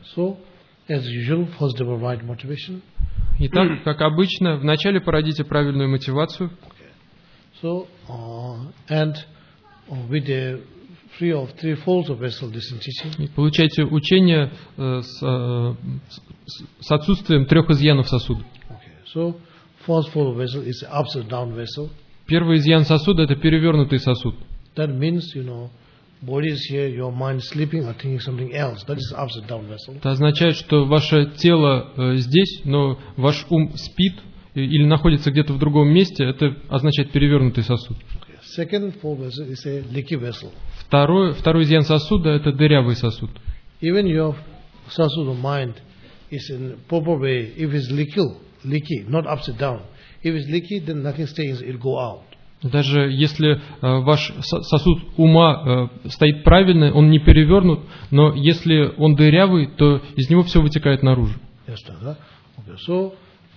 So, as usual, first develop right motivation. Итак, как обычно, вначале породите правильную мотивацию. So, and with the free of three folds of vessel, this teaching. И получайте учение с отсутствием трех изъянов сосуда. Okay. So, first fold of vessel is upside down vessel. Первый изъян сосуда – это перевернутый сосуд. That means, body is here, your mind sleeping or thinking something else. That is upside down vessel. Это означает, что ваше тело здесь, но ваш ум спит или находится где-то в другом месте. Это означает перевернутый сосуд. Okay. Second fold vessel is a leaky vessel. Второй изъян сосуда – это дырявый сосуд. Even your sasud of mind is in proper way. If it's leaky, not upside down. If it's leaky, then nothing stays, it will go out. Даже если ваш сосуд ума стоит правильно, он не перевернут, но если он дырявый, то из него все вытекает наружу. Yes, okay. So,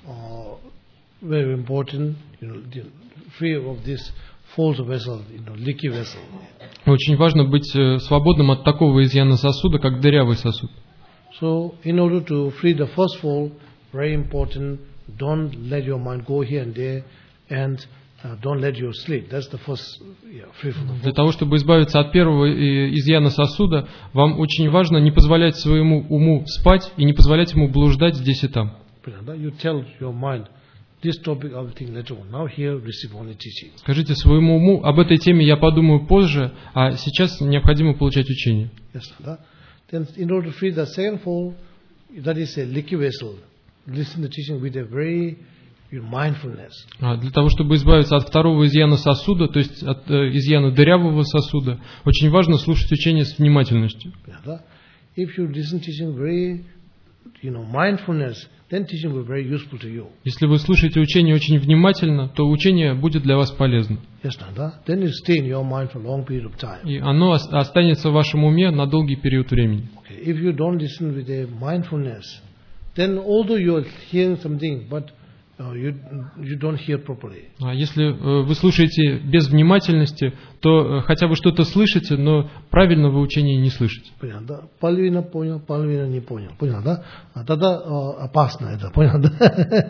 very important, free of this false vessel, leaky vessel. Очень важно быть свободным от такого изъяна сосуда, как дырявый сосуд. So, in order to free the first fall, very important, don't let your mind go here and there, and don't let you sleep. That's the first free from the fall. Для того, чтобы избавиться от первого изъяна сосуда, вам очень важно не позволять своему уму спать и не позволять ему блуждать здесь и там. You tell your mind, this topic I will think later on. Now here receive only teaching. Скажите своему уму, об этой теме я подумаю позже, а сейчас необходимо получать учение. Yes, then in order to free the second fall, that is a leaky vessel. Listen to teaching with a very mindfulness. Для того, чтобы избавиться от второго изъяна сосуда, то есть от изъяна дырявого сосуда, очень важно слушать учение с внимательностью. If you listen to teaching very, mindfulness, then teaching will be very useful to you. Если вы слушаете учение очень внимательно, то учение будет для вас полезно. Yes, then it stay in your mind for a long period of time. И оно останется в вашем уме на долгий период времени. Okay. If you don't listen with a mindfulness, then although you are hearing something, but you don't hear properly. А если вы слушаете без внимательности, то хотя бы что-то слышите, но правильно вы учение не слышите. Половина понял, половина не понял. Понял, да? Тогда опасно это, понял, да?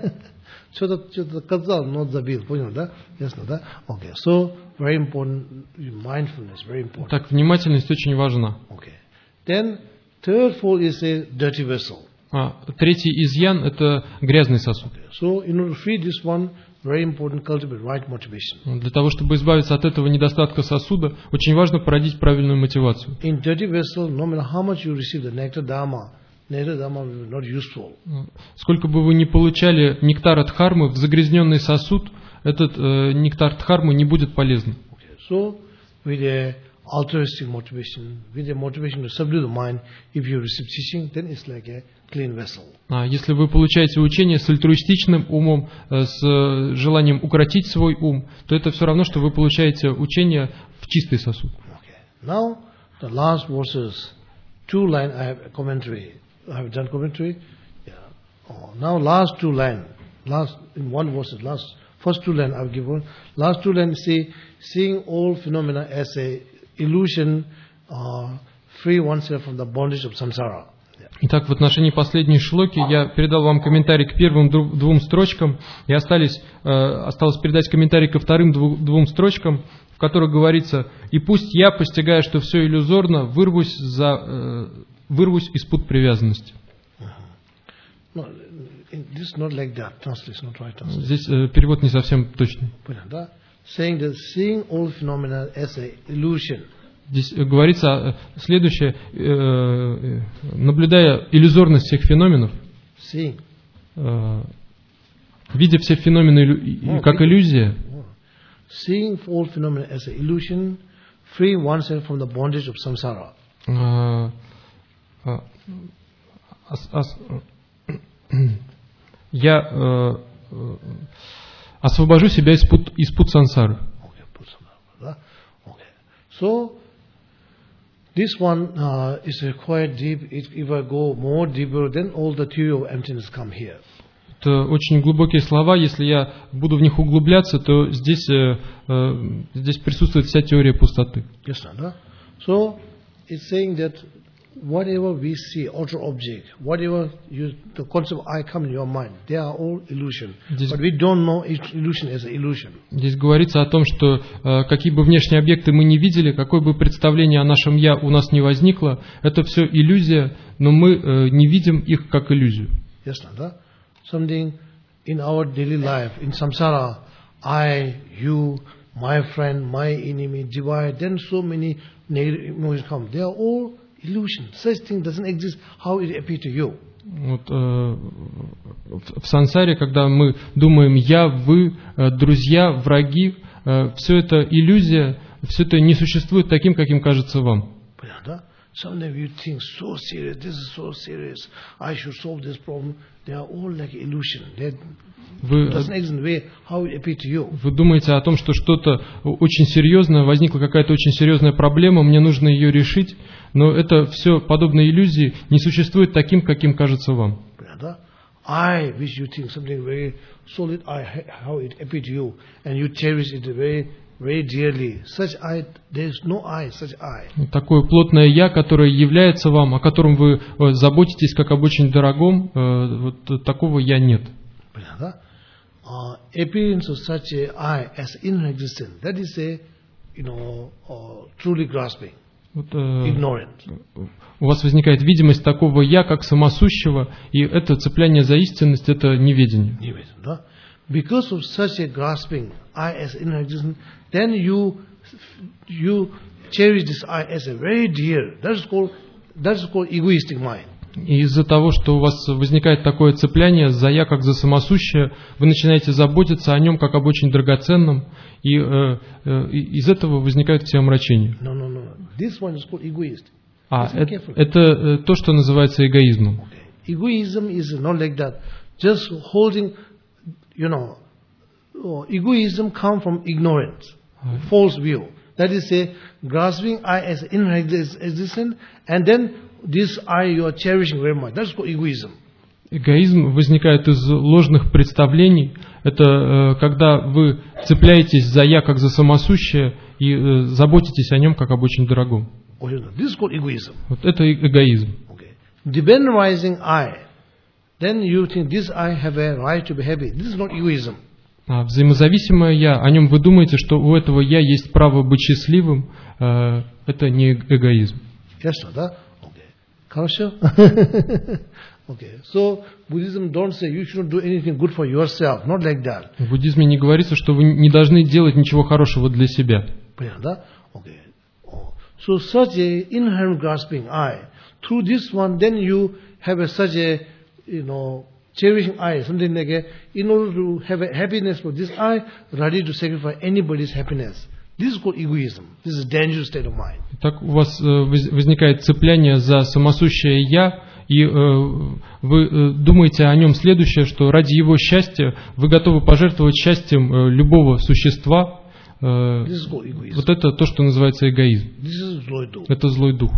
Что-то сказал, но забил, понял, да? Ясно, да? Okay. So, very important, mindfulness, very important. Так, внимательность очень важна. Okay. Then, third fall is a dirty vessel. Третий изъян – это грязный сосуд. So, in order to free this one, very important, cultivate right motivation. Для того, чтобы избавиться от этого недостатка сосуда, очень важно породить правильную мотивацию. In dirty vessel, no matter how much you receive the nectar dharma will be not useful. Сколько бы вы ни получали нектар от дхармы, в загрязненный сосуд этот нектар дхармы не будет полезным. Okay. So, with a altruistic motivation, with a motivation to subdue the mind, if you receive teaching, then it's like a clean vessel. Если вы получаете учение с альтруистичным умом, с желанием укротить свой ум, то это все равно, что вы получаете учение в чистый сосуд. Okay. Now, the last verses, 2 line I have commentary. I have done commentary. Yeah. Now, last 2 line, in one verse, first 2 line I have given. Last 2 line say, seeing all phenomena as a illusion, free oneself from the bondage of samsara. Итак, в отношении последней шлоки я передал вам комментарий к первым 2 строчкам, и осталось передать комментарий ко вторым 2 строчкам, в которых говорится: «И пусть я, постигая, что все иллюзорно, вырвусь из пут привязанности». Здесь перевод не совсем точный. Здесь говорится следующее: наблюдая иллюзорность всех феноменов, видя все феномены как иллюзия, я освобожу себя из пут сансары. So, this one is quite deep. If I go more deeper, then all the theory of emptiness come here. Это очень глубокие слова. Если я буду в них углубляться, то здесь присутствует вся теория пустоты. Yes, so it's saying that whatever we see, outer object, whatever the concept of I come in your mind, they are all illusion. But we don't know each illusion as an illusion. Здесь говорится о том, что какие бы внешние объекты мы не видели, какое бы представление о нашем «я» у нас не возникло, это все иллюзия, но мы не видим их как иллюзию. Yes, Nanda. Something in our daily life, in samsara, I, you, my friend, my enemy, divide, then so many negative emotions come. They are all illusion. Such thing doesn't exist. How it appear to you? Вот, в сансаре, когда мы думаем «я», «вы», «друзья», «враги», все это иллюзия, все это не существует таким, каким кажется вам. Sometimes you think so serious, this is so serious, I should solve this problem. They are all like illusion. It doesn't exist in the way how it appear to you. Вы думаете о том, что что-то очень серьезное, возникла какая-то очень серьезная проблема, мне нужно ее решить, но это все подобные иллюзии не существует таким, каким кажется вам. I, which you think something very solid, how it appear to you, and you cherish it very dearly. Such I, there is no I, such I. Такое плотное «я», которое является вам, о котором вы заботитесь как об очень дорогом, вот такого «я» нет. Appearance of such a I as inexistent, that is a, truly grasping, ignorant. У вас возникает видимость такого «я», как самосущего, и это цепляние за истинность, это неведение. Because of such a grasping I as inexistent, then you cherish this I as a very dear. That is called egoistic mind. И из-за того, что у вас возникает такое цепляние за «я», как за самосущее, вы начинаете заботиться о нем, как об очень драгоценном, и из этого возникают все омрачения. No. This one is called egoist. Это то, что называется эгоизмом. Egoism is not like that. Just holding, egoism comes from ignorance, false view. That is a grasping I as inexistent, and then this I you are cherishing very much. That's called egoism. Эгоизм возникает из ложных представлений. Это когда вы цепляетесь за «я» как за самосущее и заботитесь о нем как об очень дорогом. This is called egoism. Вот это эгоизм. Dependentizing I, then you think this I have a right to be happy. This is not egoism. Взаимозависимое «я», о нем вы думаете, что у этого «я» есть право быть счастливым, это не эгоизм. Yes, да? Хорошо? So Buddhism don't say you shouldn't do anything good for yourself, not like that. В буддизме не говорится, что вы не должны делать ничего хорошего для себя. Понятно? So such a inherent grasping I, through this one, then you have such a, cherishing I, something like a, in order to have a happiness for this I, ready to sacrifice anybody's happiness. This is called egoism. This is a dangerous state of mind. Так у вас возникает цепляние за самосущее «я», и вы думаете о нем следующее, что ради его счастья вы готовы пожертвовать счастьем любого существа. Вот это то, что называется эгоизм. Это злой дух.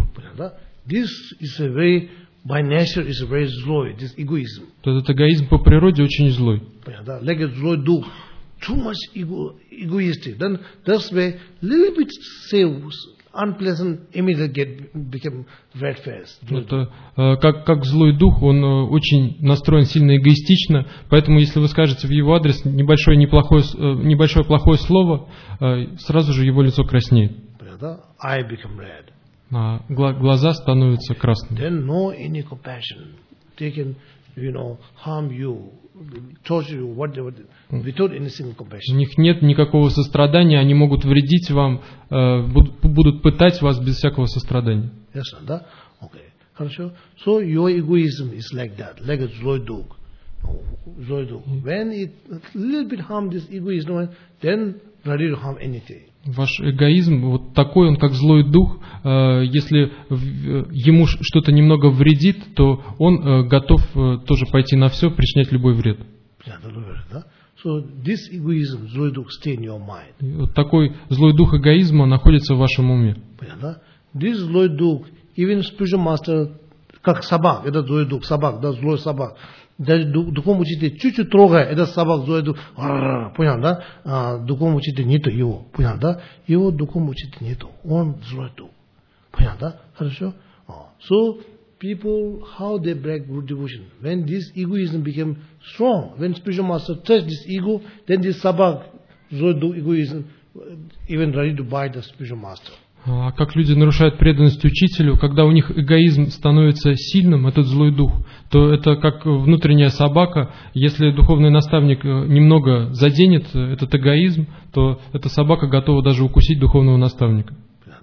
Этот эгоизм по природе очень злой. Злой дух. Too much egoistic. Then that's why little bit say unpleasant immediately become red face. Это как злой дух, он очень настроен сильно эгоистично, поэтому если вы скажете в его адрес небольшое плохое слово, сразу же его лицо краснеет. Eye become red. А глаза становятся красными. Then no any compassion. They can, harm you, torture you, whatever, without any single compassion. У них нет никакого сострадания, они могут вредить вам, будут пытать вас без всякого сострадания. Yes, да? Okay. Хорошо. So your egoism is like that, like a злой дух. When it little bit harm this egoism, then ready to harm anything. Ваш эгоизм, вот такой он, как злой дух, если ему что-то немного вредит, то он готов тоже пойти на все, причинять любой вред. So this egoism, злой дух, stay in your mind. Вот такой злой дух эгоизма находится в вашем уме. This злой дух, even spiritual master, как собак, это злой дух, собак, да, злой собак. Даже духовном учителе чуть-чуть трогая, это собак злой дух, понял, да? Духовном учителе нету его, понял, да? Его духовном учителе нету, он злой дух, понял, да? Хорошо? So people, how they break guru devotion? When this egoism became strong, when spiritual master touched this ego, then this sabak, egoism, even ready to bite the spiritual master. Как люди нарушают преданность учителю, когда у них эгоизм становится сильным, этот злой дух, то это как внутренняя собака. Если духовный наставник немного заденет этот эгоизм, то эта собака готова даже укусить духовного наставника.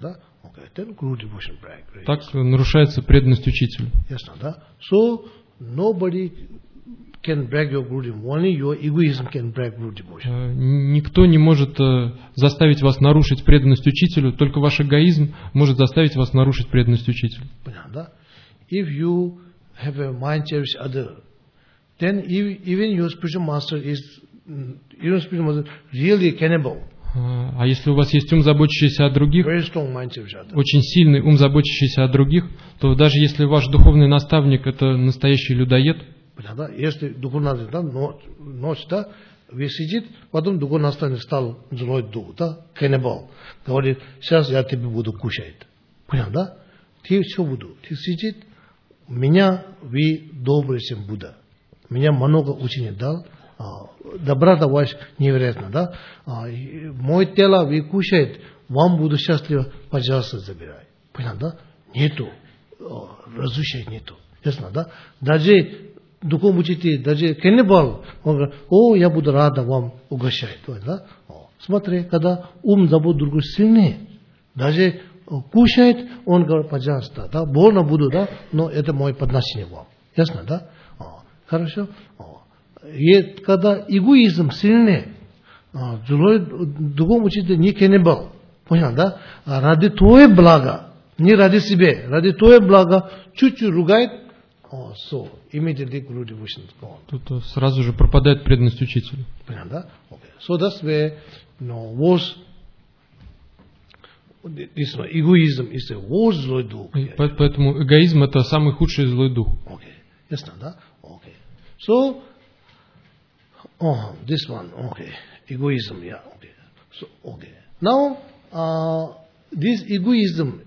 Так нарушается преданность учителю. So nobody can break your guru devotion. Only your egoism can break guru devotion. Никто не может заставить вас нарушить преданность учителю, только ваш эгоизм может заставить вас нарушить преданность учителю. If you have a mind cherish other, then even your spiritual master is really cannibal. А если у вас есть ум, заботящийся о других, очень сильный ум, заботящийся о других, то даже если ваш духовный наставник это настоящий людоед, если духовный наставник ночь, сидит, потом духовный наставник стал злой дух, каннибал, говорит, сейчас я тебе буду кушать. Понял, да? Ты что буду? Ты сидит, меня вы добрый, чем Будда. Меня много учения дал. Доброта ваша невероятна, да? Мое тело вы кушает, вам буду счастливо, пожалуйста, забирай. Понял, да? Нету, разрушения нету. Ясно, да? Даже духовный учитель, даже каннибал, он говорит, я буду рада вам угощать. Да? Смотри, когда ум забот другой сильнее, даже кушает, он говорит, пожалуйста, да? Больно буду, да? Но это мое подношение вам. Ясно, да? Хорошо? И когда эгоизм сильнее, другому учителю не каннибал, понял, да? Ради твоего блага, не ради себя, ради твоего блага, чуть-чуть ругает, so immediately guru devotion is gone. Тут сразу же пропадает преданность учителю. Понял, да? Okay. So that's where was this egoism is the worst злой дух. Поэтому эгоизм это самый худший злой дух. Okay. Ясно, да? Okay. So this one, okay, egoism, yeah, okay. So, okay. Now, this egoism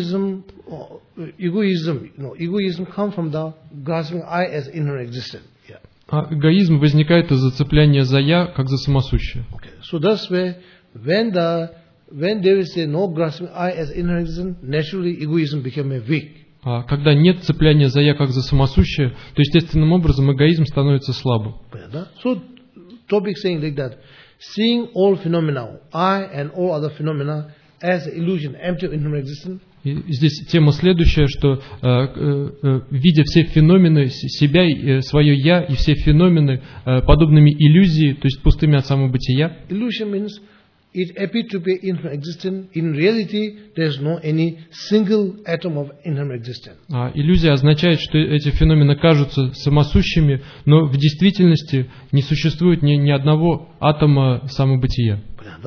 comes from the grasping I as inherent existence. Yeah. Эгоизм возникает из зацепления за я, как за самосущее. Okay. So that's where, when there is no grasping I as inherent existence, naturally egoism became a weak. Когда нет цепляния за я, как за самосущее, то естественным образом эгоизм становится слабым. So, topic saying like that, seeing all phenomena, I and all other phenomena as illusion, empty of inherent existence. И здесь тема следующая, что видя все феномены, себя, свое я и все феномены подобными иллюзии, то есть пустыми от самого бытия. Illusion means it appears to be inherent existence. In reality, there is no any single atom of inherent existence. Иллюзия означает, что эти феномены кажутся самосущими, но в действительности не существует ни одного атома самобытия.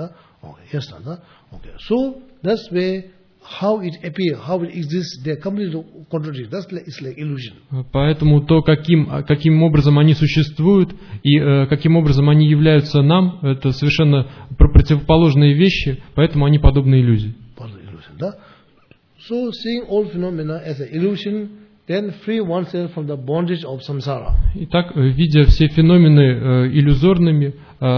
So that's where how it appears, how it exists, they are completely contradictory. It's like illusion. Поэтому то, каким образом они существуют и каким образом они являются нам, это совершенно противоположные вещи, поэтому они подобны иллюзии. So seeing all phenomena as an illusion, then free oneself from the bondage of samsara. Итак, видя все феномены иллюзорными,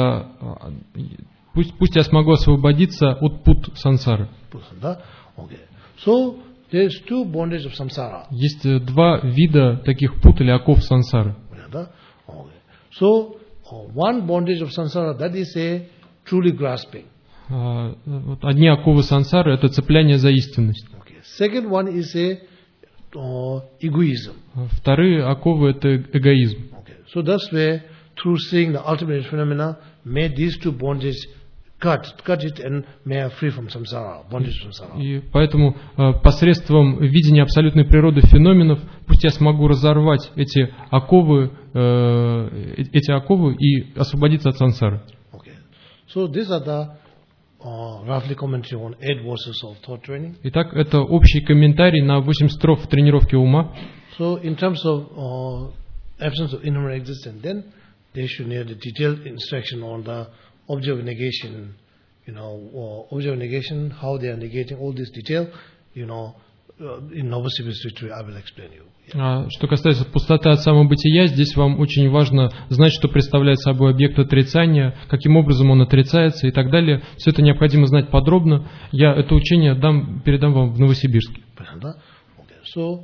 пусть я смогу освободиться от пут сансары. Okay. So there is two bondages of samsara. Есть два вида таких пут или оков сансары. Okay. So one bondage of samsara, that is a truly grasping. Одни оковы сансары это цепляние за истинность. Okay. Second one is a egoism. Вторые оковы это эгоизм. Okay. So that's where through seeing the ultimate phenomena, may these two bondages cut it and may are free from samsara, bondage from samsara. И поэтому посредством видения абсолютной природы феноменов, пусть я смогу разорвать эти оковы и освободиться от сансары. Okay. So these are the roughly commentary on 8 verses of thought training. Итак, это общий комментарий на 8 строф тренировки ума. So in terms of absence of inherent existence, then they should need the detailed instruction on the object of negation, object of negation, how they are negating all this detail, in Novosibirsk retreat I will explain you. Что касается пустоты от самобытия, здесь вам очень важно знать, что представляет собой объект отрицания, каким образом он отрицается и так далее. Все это необходимо знать подробно. Я это учение передам вам в Новосибирске. Okay. So,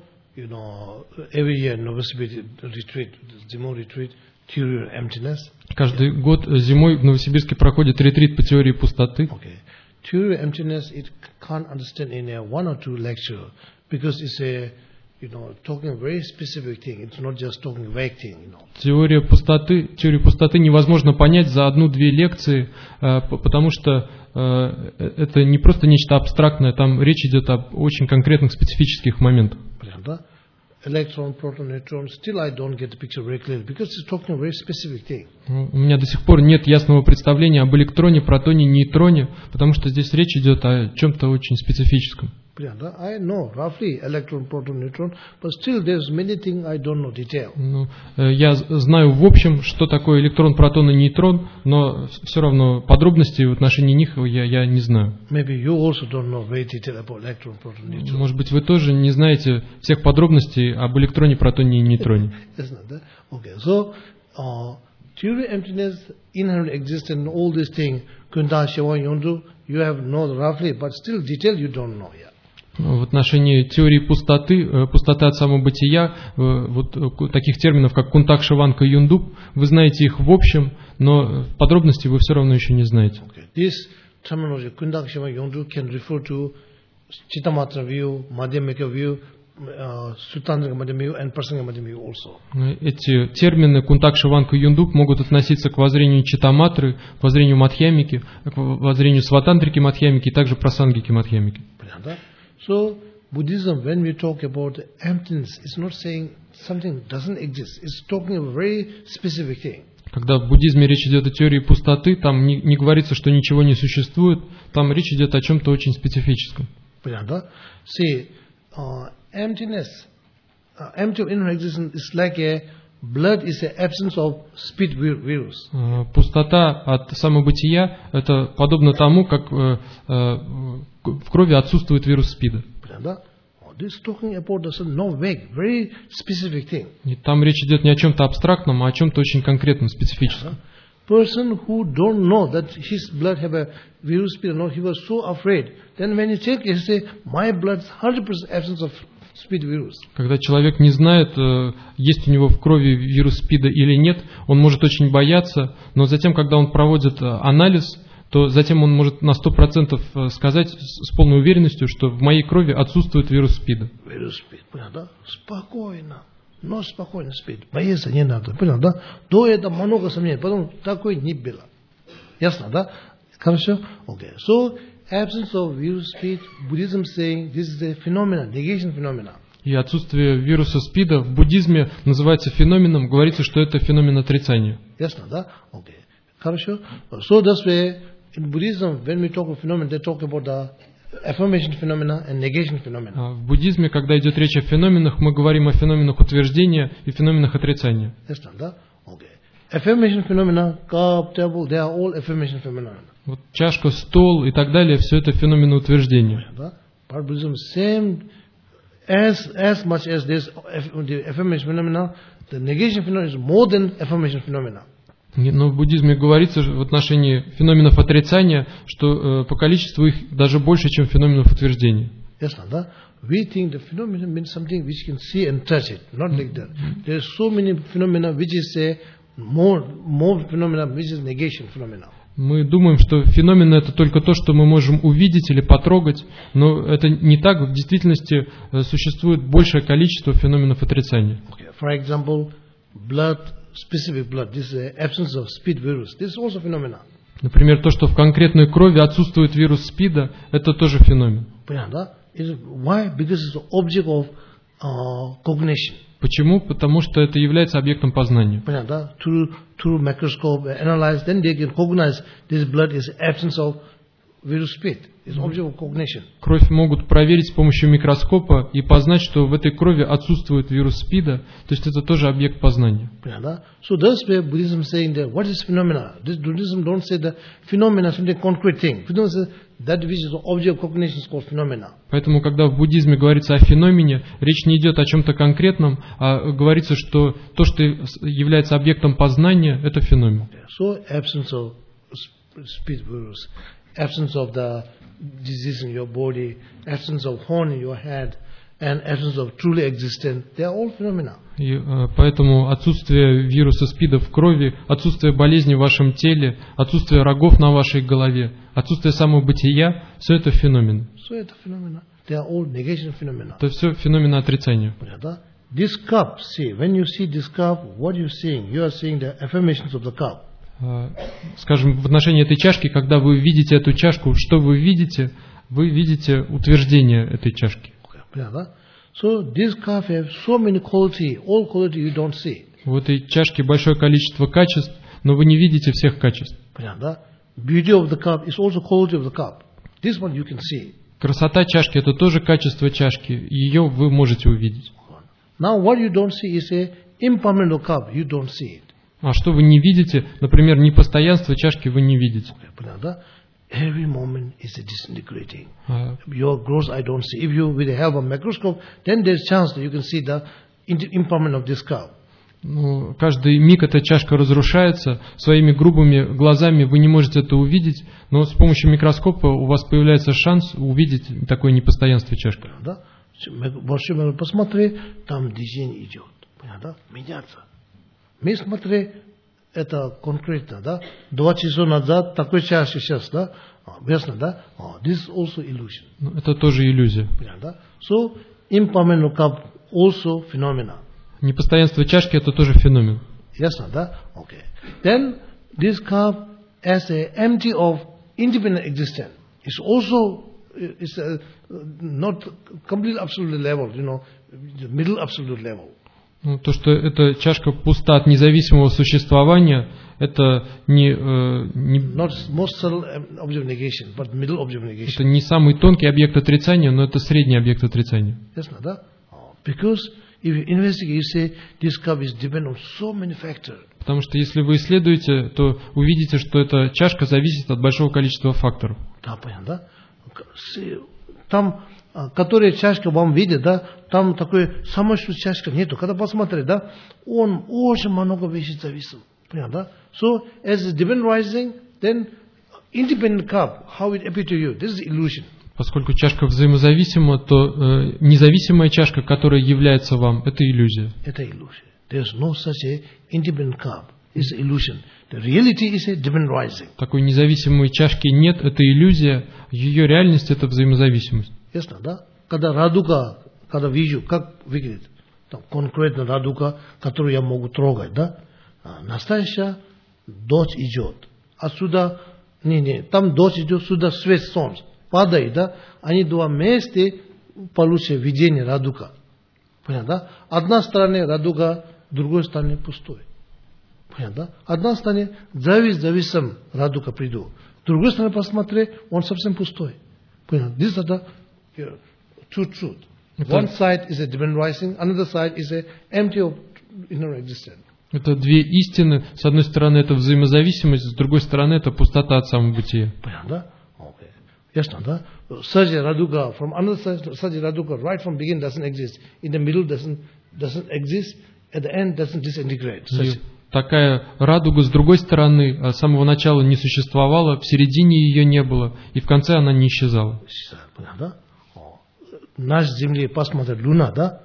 every year Novosibirsk retreat, Zimur retreat, theory of emptiness. Каждый год зимой в Новосибирске проходит ретрит по теории пустоты. Okay. Theory of emptiness, it can't understand in a one or two lecture because it's a talking a very specific thing. It's not just talking a vague thing. Теорию пустоты невозможно понять за одну-две лекции, потому что это не просто нечто абстрактное, там речь идет об очень конкретных специфических моментах. Electron, proton, neutron, still I don't get the picture very clearly because it's talking a very specific thing. У меня до сих пор нет ясного представления об электроне, протоне, нейтроне, потому что здесь речь идет о чем-то очень специфическом. I know roughly electron, proton, neutron, but still there's many things I don't know detail. Я знаю в общем, что такое электрон, протон и нейтрон, но все равно подробностей в отношении них я не знаю. Maybe you also don't know very detail about electron, proton, neutron. Может быть, вы тоже не знаете всех подробностей об электроне, протоне и нейтроне. Okay, so theory of emptiness, inherent existence, all these things, Kunta, Shiva, Yondu, you have known roughly, but still detail you don't know yet. В отношении теории пустоты от самобытия, вот таких терминов, как Кунтак, Шиванка и Юндуб, вы знаете их в общем, но подробности вы все равно еще не знаете. This terminology, Kuntak, Shiva, Yondu, can refer to Chittamatra view, Madhyamika view, Sutantrika Madhyamika view, and Prasanga Madhyamika view also. Эти термины Кунтак, Шиванка и Юндуб могут относиться к воззрению Читаматры, к воззрению Мадхьямики, к воззрению Сватантрики Мадхьямики и также Прасангики Мадхьямики. So, Buddhism, when we talk about emptiness, it's not saying something doesn't exist. It's talking a very specific thing. Когда в буддизме речь идет о теории пустоты, там не говорится, что ничего не существует, там речь идет о чем-то очень специфическом. See, emptiness, empty of inner existence is like a blood is the absence of speed virus. Пустота от самобытия – это подобно тому, как в крови отсутствует вирус СПИДа. И там речь идет не о чем-то абстрактном, а о чем-то очень конкретном, специфическом. Person who don't know that his blood have a virus SPID, no, he was so afraid. Then when he check, he say, my blood's 100% absence of SPID virus. Когда человек не знает, есть у него в крови вирус СПИДа или нет, он может очень бояться, но затем, когда он проводит анализ, то затем он может на 100% сказать с полной уверенностью, что в моей крови отсутствует вирус СПИДа. Вирус СПИД, понятно? Спокойно. Но спокойно спит. Бояться не надо. Понял, да? До этого много сомнений. Потом такой не было. Ясно, да? Хорошо? Okay. So, absence of virus speed, Buddhism saying this is a phenomenon, negation phenomena. И отсутствие вируса СПИДа в буддизме называется феноменом, говорится, что это феномен отрицания. Ясно, да? Okay. Хорошо? So, this way, in Buddhism, when we talk of phenomenon, they talk about the affirmation phenomena and negation phenomena. В буддизме, когда идет речь о феноменах, мы говорим о феноменах утверждения и феноменах отрицания. Ясно, да? Okay. Affirmation phenomena, cup, table, they are all affirmation phenomena. Вот чашка, стол и так далее, все это феномены утверждения. But Buddhism same as much as this the affirmation phenomena, the negation phenomena is more than affirmation phenomena. Но в буддизме говорится в отношении феноменов отрицания, что по количеству их даже больше, чем феноменов утверждения. Ясно, да? We think the phenomenon means something which can see and touch it, not like that. There are so many phenomena which is more phenomena which is negation phenomena. Мы думаем, что феномен – это только то, что мы можем увидеть или потрогать, но это не так. В действительности существует большее количество феноменов отрицания. For example, blood, specific blood, this is absence of SPID virus. This is also phenomena. Например, то, что в конкретной крови отсутствует вирус СПИДа, это тоже феномен. Why? Because it's the object of cognition. Почему? Потому что это является объектом познания. Through microscope analyze, then they can cognize this blood is absence of virus speed. It's object of cognition. Кровь могут проверить с помощью микроскопа и познать, что в этой крови отсутствует вирус СПИДа, то есть это тоже объект познания. So that's where Buddhism is saying that what is phenomena? This Buddhism don't say the phenomena is something concrete thing. Buddhism says that which is the object of cognition is called phenomena. Поэтому, когда в буддизме говорится о феномене, речь не идет о чем-то конкретном, а говорится, что то, что является объектом познания, это феномен. So absence of speed virus, absence of the disease in your body, absence of horn in your head, and absence of truly existent, they are all phenomena. И поэтому отсутствие вируса СПИДа в крови, отсутствие болезни в вашем теле, отсутствие рогов на вашей голове, отсутствие самого бытия, все это феномены. So это phenomena. They are all negation phenomena. Это все феномены отрицания. This cup, see, when you see this cup, what you seeing? You are seeing the affirmations of the cup. Скажем, в отношении этой чашки, когда вы видите эту чашку, что вы видите? Вы видите утверждение этой чашки. So this cup has so many quality, all quality you don't see. В этой чашке большое количество качеств, но вы не видите всех качеств. Beauty of the cup is also quality of the cup. This one you can see. Красота чашки – это тоже качество чашки, и ее вы можете увидеть. Now what you don't see is a impermanent cup. You don't see it. А что вы не видите, например, непостоянство чашки вы не видите. Every moment is a disintegrating. Your gross I don't see. If you with the help of microscope, then there's chance that you can see the impermanence of this cup. Ну, каждый миг эта чашка разрушается, своими грубыми глазами вы не можете это увидеть, но с помощью микроскопа у вас появляется шанс увидеть такое непостоянство чашки. Посмотри, там движение идет. Меняться. Мы смотри, это конкретно, да? 2 часа назад такой час сейчас, да? Ясно, да? This is also illusion. Это тоже иллюзия. So, impermanent cup also phenomena. Непостоянство чашки – это тоже феномен. Ясно, да? Okay. Then, this cup as a empty of independent existence is also is not complete absolute level, you know, middle absolute level. То, что эта чашка пуста от независимого существования, это не самый тонкий объект отрицания, но это средний объект отрицания. Ясно, да? Because if you investigate, you say this cup is dependent on so many factors. Потому что если вы исследуете, то увидите, что эта чашка зависит от большого количества факторов. Да, понятно, да? Там, которые чашка вам видят, да, там такой самой что чашка нету. Когда посмотреть, да, он очень много вещей зависит. Понятно, да? So, as the dependent rising, then independent cup, how it appear to you, this is illusion. Поскольку чашка взаимозависима, то независимая чашка, которая является вам, это иллюзия. Это иллюзия. There's no such a independent cup. It's illusion. The reality is a dependent rising. Такой независимой чашки нет, это иллюзия. Ее реальность – это взаимозависимость. Ясно, да? Когда радуга, когда вижу, как выглядит, там конкретно радуга, которую я могу трогать, да? Настоящая дождь идет. Отсюда, там дождь идет, сюда свет солнца падает, да? Они два вместе получат видение радуга. Понятно, да? Одна сторона радуга, другой стороне пустой. Понятно, да? Одна сторона зависим радуга приду. Другой стороне посмотри, он совсем пустой. Понятно? This is the two truth. One side is a dependent rising, another side is a empty of inner existence. Это две истины. С одной стороны это взаимозависимость, с другой стороны это пустота от самого бытия. Понятно, да? Okay. Ясно, да? Such a radhuka from another side, such a radhuka right from beginning doesn't exist. In the middle doesn't exist. At the end doesn't disintegrate. Такая радуга с другой стороны с самого начала не существовала, в середине ее не было, и в конце она не исчезала. Понятно, да? Наш Земле посмотрит Луна, да?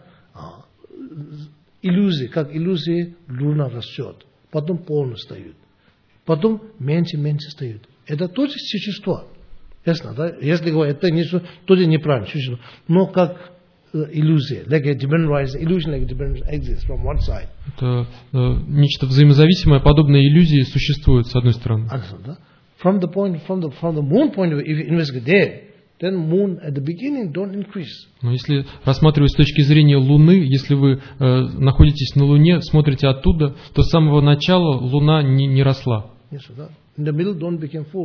Иллюзии, как иллюзии, Луна растет, потом полностью встает, потом меньше встает. Это тоже существо. Ясно, да? Если говорить, это тоже неправильно существо. Но как иллюзия, like a dependent rising, illusion like a dependent exists from one side. Это нечто взаимозависимое, подобное иллюзии существует с одной стороны. From the moon point of view, if you investigate there, then moon at the beginning don't increase. Но если рассматривать с точки зрения Луны, если вы находитесь на Луне, смотрите оттуда, то с самого начала Луна не росла. Yes, in the middle don't become full.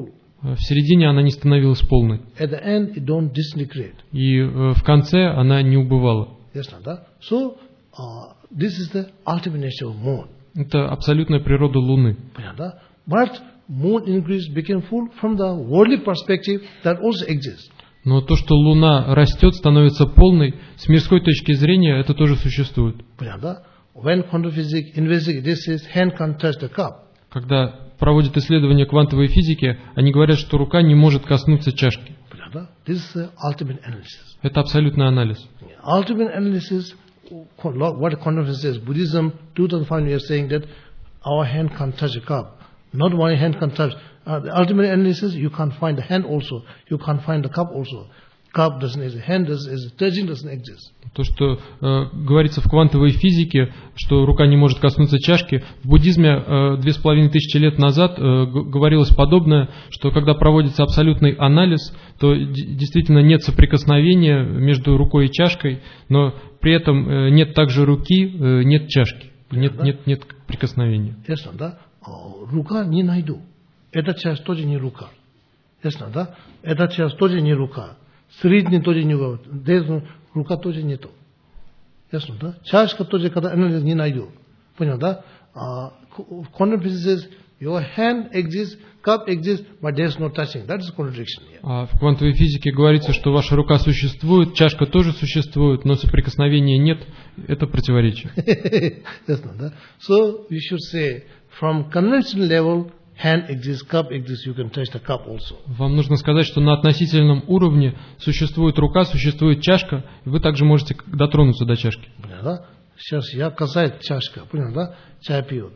в середине она не становилась полной. At the end, it don't disintegrate. И в конце она не убывала. Yes, Nanda. So, this is the ultimate nature of moon. Это абсолютная природа Луны. But moon increase became full from the worldly perspective that also exists. Но то, что Луна растет, становится полной, с мирской точки зрения это тоже существует. When quantum physics investigates this, is hand can't touch the cup. Когда проводят исследования квантовой физики, они говорят, что рука не может коснуться чашки. This is the ultimate analysis. Это абсолютный анализ. Ultimate analysis, what quantum physics says, Buddhism 2005 years saying that our hand can't touch a cup. Not one hand can touch. The ultimate analysis, you can't find the hand also. You can't find the cup also. Cup doesn't exist. Hand is touching doesn't exist. То, что говорится в квантовой физике, что рука не может коснуться чашки, в буддизме 2500 лет назад говорилось подобное, что когда проводится абсолютный анализ, то действительно нет соприкосновения между рукой и чашкой, но при этом нет также руки, нет чашки, нет прикосновения. Ясно, да? Рука не найду. Эта часть тоже не рука. Ясно, да? Эта часть тоже не рука. Средний тоже не рука. Рука тоже нету. Ясно, да? Чашка тоже, когда анализ не найду. Понял, да? Quantum physics says your hand exists, cup exists, but there is no touching. That is a contradiction here. В квантовой физике говорится, что ваша рука существует, чашка тоже существует, но соприкосновения нет. Это противоречие. Ясно, да? So we should say, from conventional level, hand exists, cup exists, you can touch the cup also. Вам нужно сказать, что на относительном уровне существует рука, существует чашка, и вы также можете дотронуться до чашки. Понял, да? Сейчас я касаюсь чашка, понял, да? Чай пью.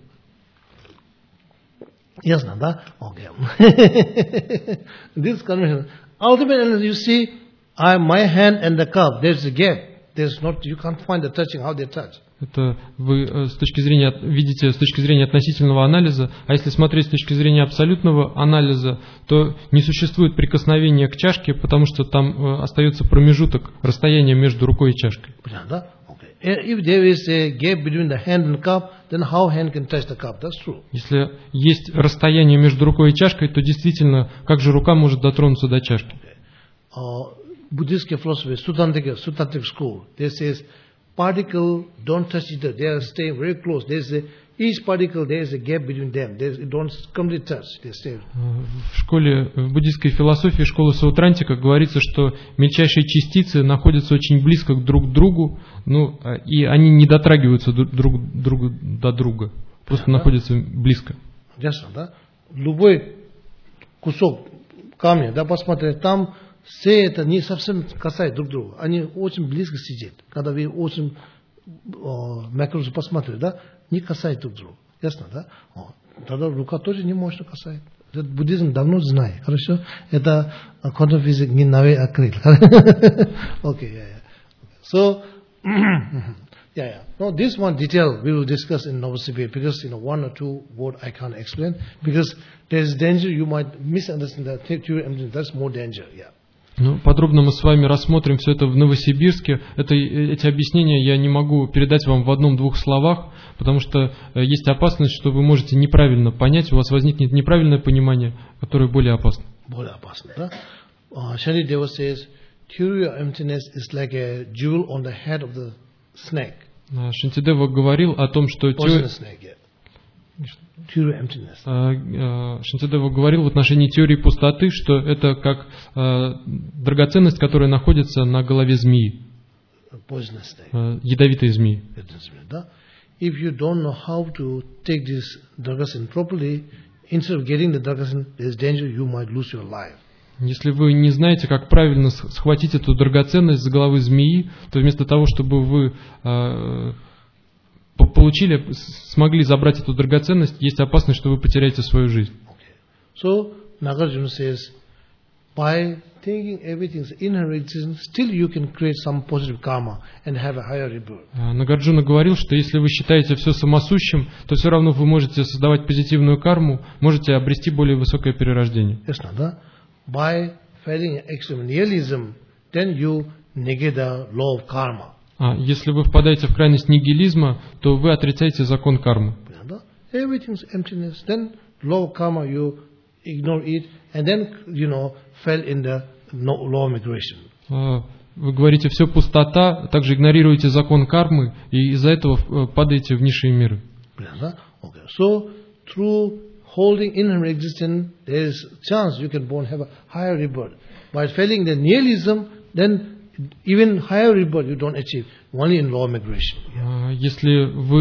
Ясно, да? Okay. This convention. Ultimately, you see, my hand and the cup, there's a gap. There's not, you can't find the touching, how they touch. Это вы с точки зрения, видите с точки зрения относительного анализа, а если смотреть с точки зрения абсолютного анализа, то не существует прикосновения к чашке, потому что там остается промежуток, расстояние между рукой и чашкой. Понятно? If there is a gap between the hand and cup, then how hand can touch the cup? That's true. Если есть расстояние между рукой и чашкой, то действительно, как же рука может дотронуться до чашки? Buddhist philosophy, Sutantric school, they says particle don't touch each other. They are staying very close. Each particle there is a gap between them. They don't completely touch. They stay. В школе, в буддийской философии, школы Саутрантика говорится, что мельчайшие частицы находятся очень близко друг к другу, ну, и они не дотрагиваются друг до друга, просто находятся близко. Ясно, да? Любой кусок камня, да, посмотрите, там все это не совсем касается друг друга. Они очень близко сидят. Когда вы очень макроскоп посмотрите, да, не касается друг друга. Ясно, да? Тогда рука тоже не может касаться. Это буддизм давно знает. Хорошо? Это quantum physics не новый открыл. Okay, yeah. So, yeah. Now this one detail we will discuss in Novosibir because one or two words I can't explain because there is danger you might misunderstand the theory and that's more danger. Yeah. Ну, подробно мы с вами рассмотрим все это в Новосибирске. Эти объяснения я не могу передать вам в одном-двух словах, потому что есть опасность, что вы можете неправильно понять, у вас возникнет неправильное понимание, которое более опасно. Более опасно, да? Shantideva says, theory of emptiness is like a jewel on the head of the snake. Шантидева говорил о том, что Шантидева говорил в отношении теории пустоты, что это как драгоценность, которая находится на голове змеи, ядовитой змеи. If you don't know how to take this dragosin properly, instead of getting the dragosin, there's danger you might lose your life. Если вы не знаете, как правильно схватить эту драгоценность с головы змеи, то вместо того, чтобы вы смогли забрать эту драгоценность, есть опасность, что вы потеряете свою жизнь. So, Nagarjuna says, by thinking everything is inherent, still you can create some positive karma and have a higher rebirth. Нагарджуна говорил, что если вы считаете все самосущим, то все равно вы можете создавать позитивную карму, можете обрести более высокое перерождение. Ясно, да? By failing extreme nihilism, then you negate the law of karma. Если вы впадаете в крайность нигилизма, то вы отрицаете закон кармы. Everything is emptiness. Then law of karma, you ignore it, and then, fell in the law of migration. Вы говорите, все пустота, также игнорируете закон кармы, и из-за этого падаете в низшие миры. Okay. So, through holding inherent existence, there is chance you can have a higher rebirth. By failing the nihilism, then even higher rebirth you don't achieve, only in law of migration. Если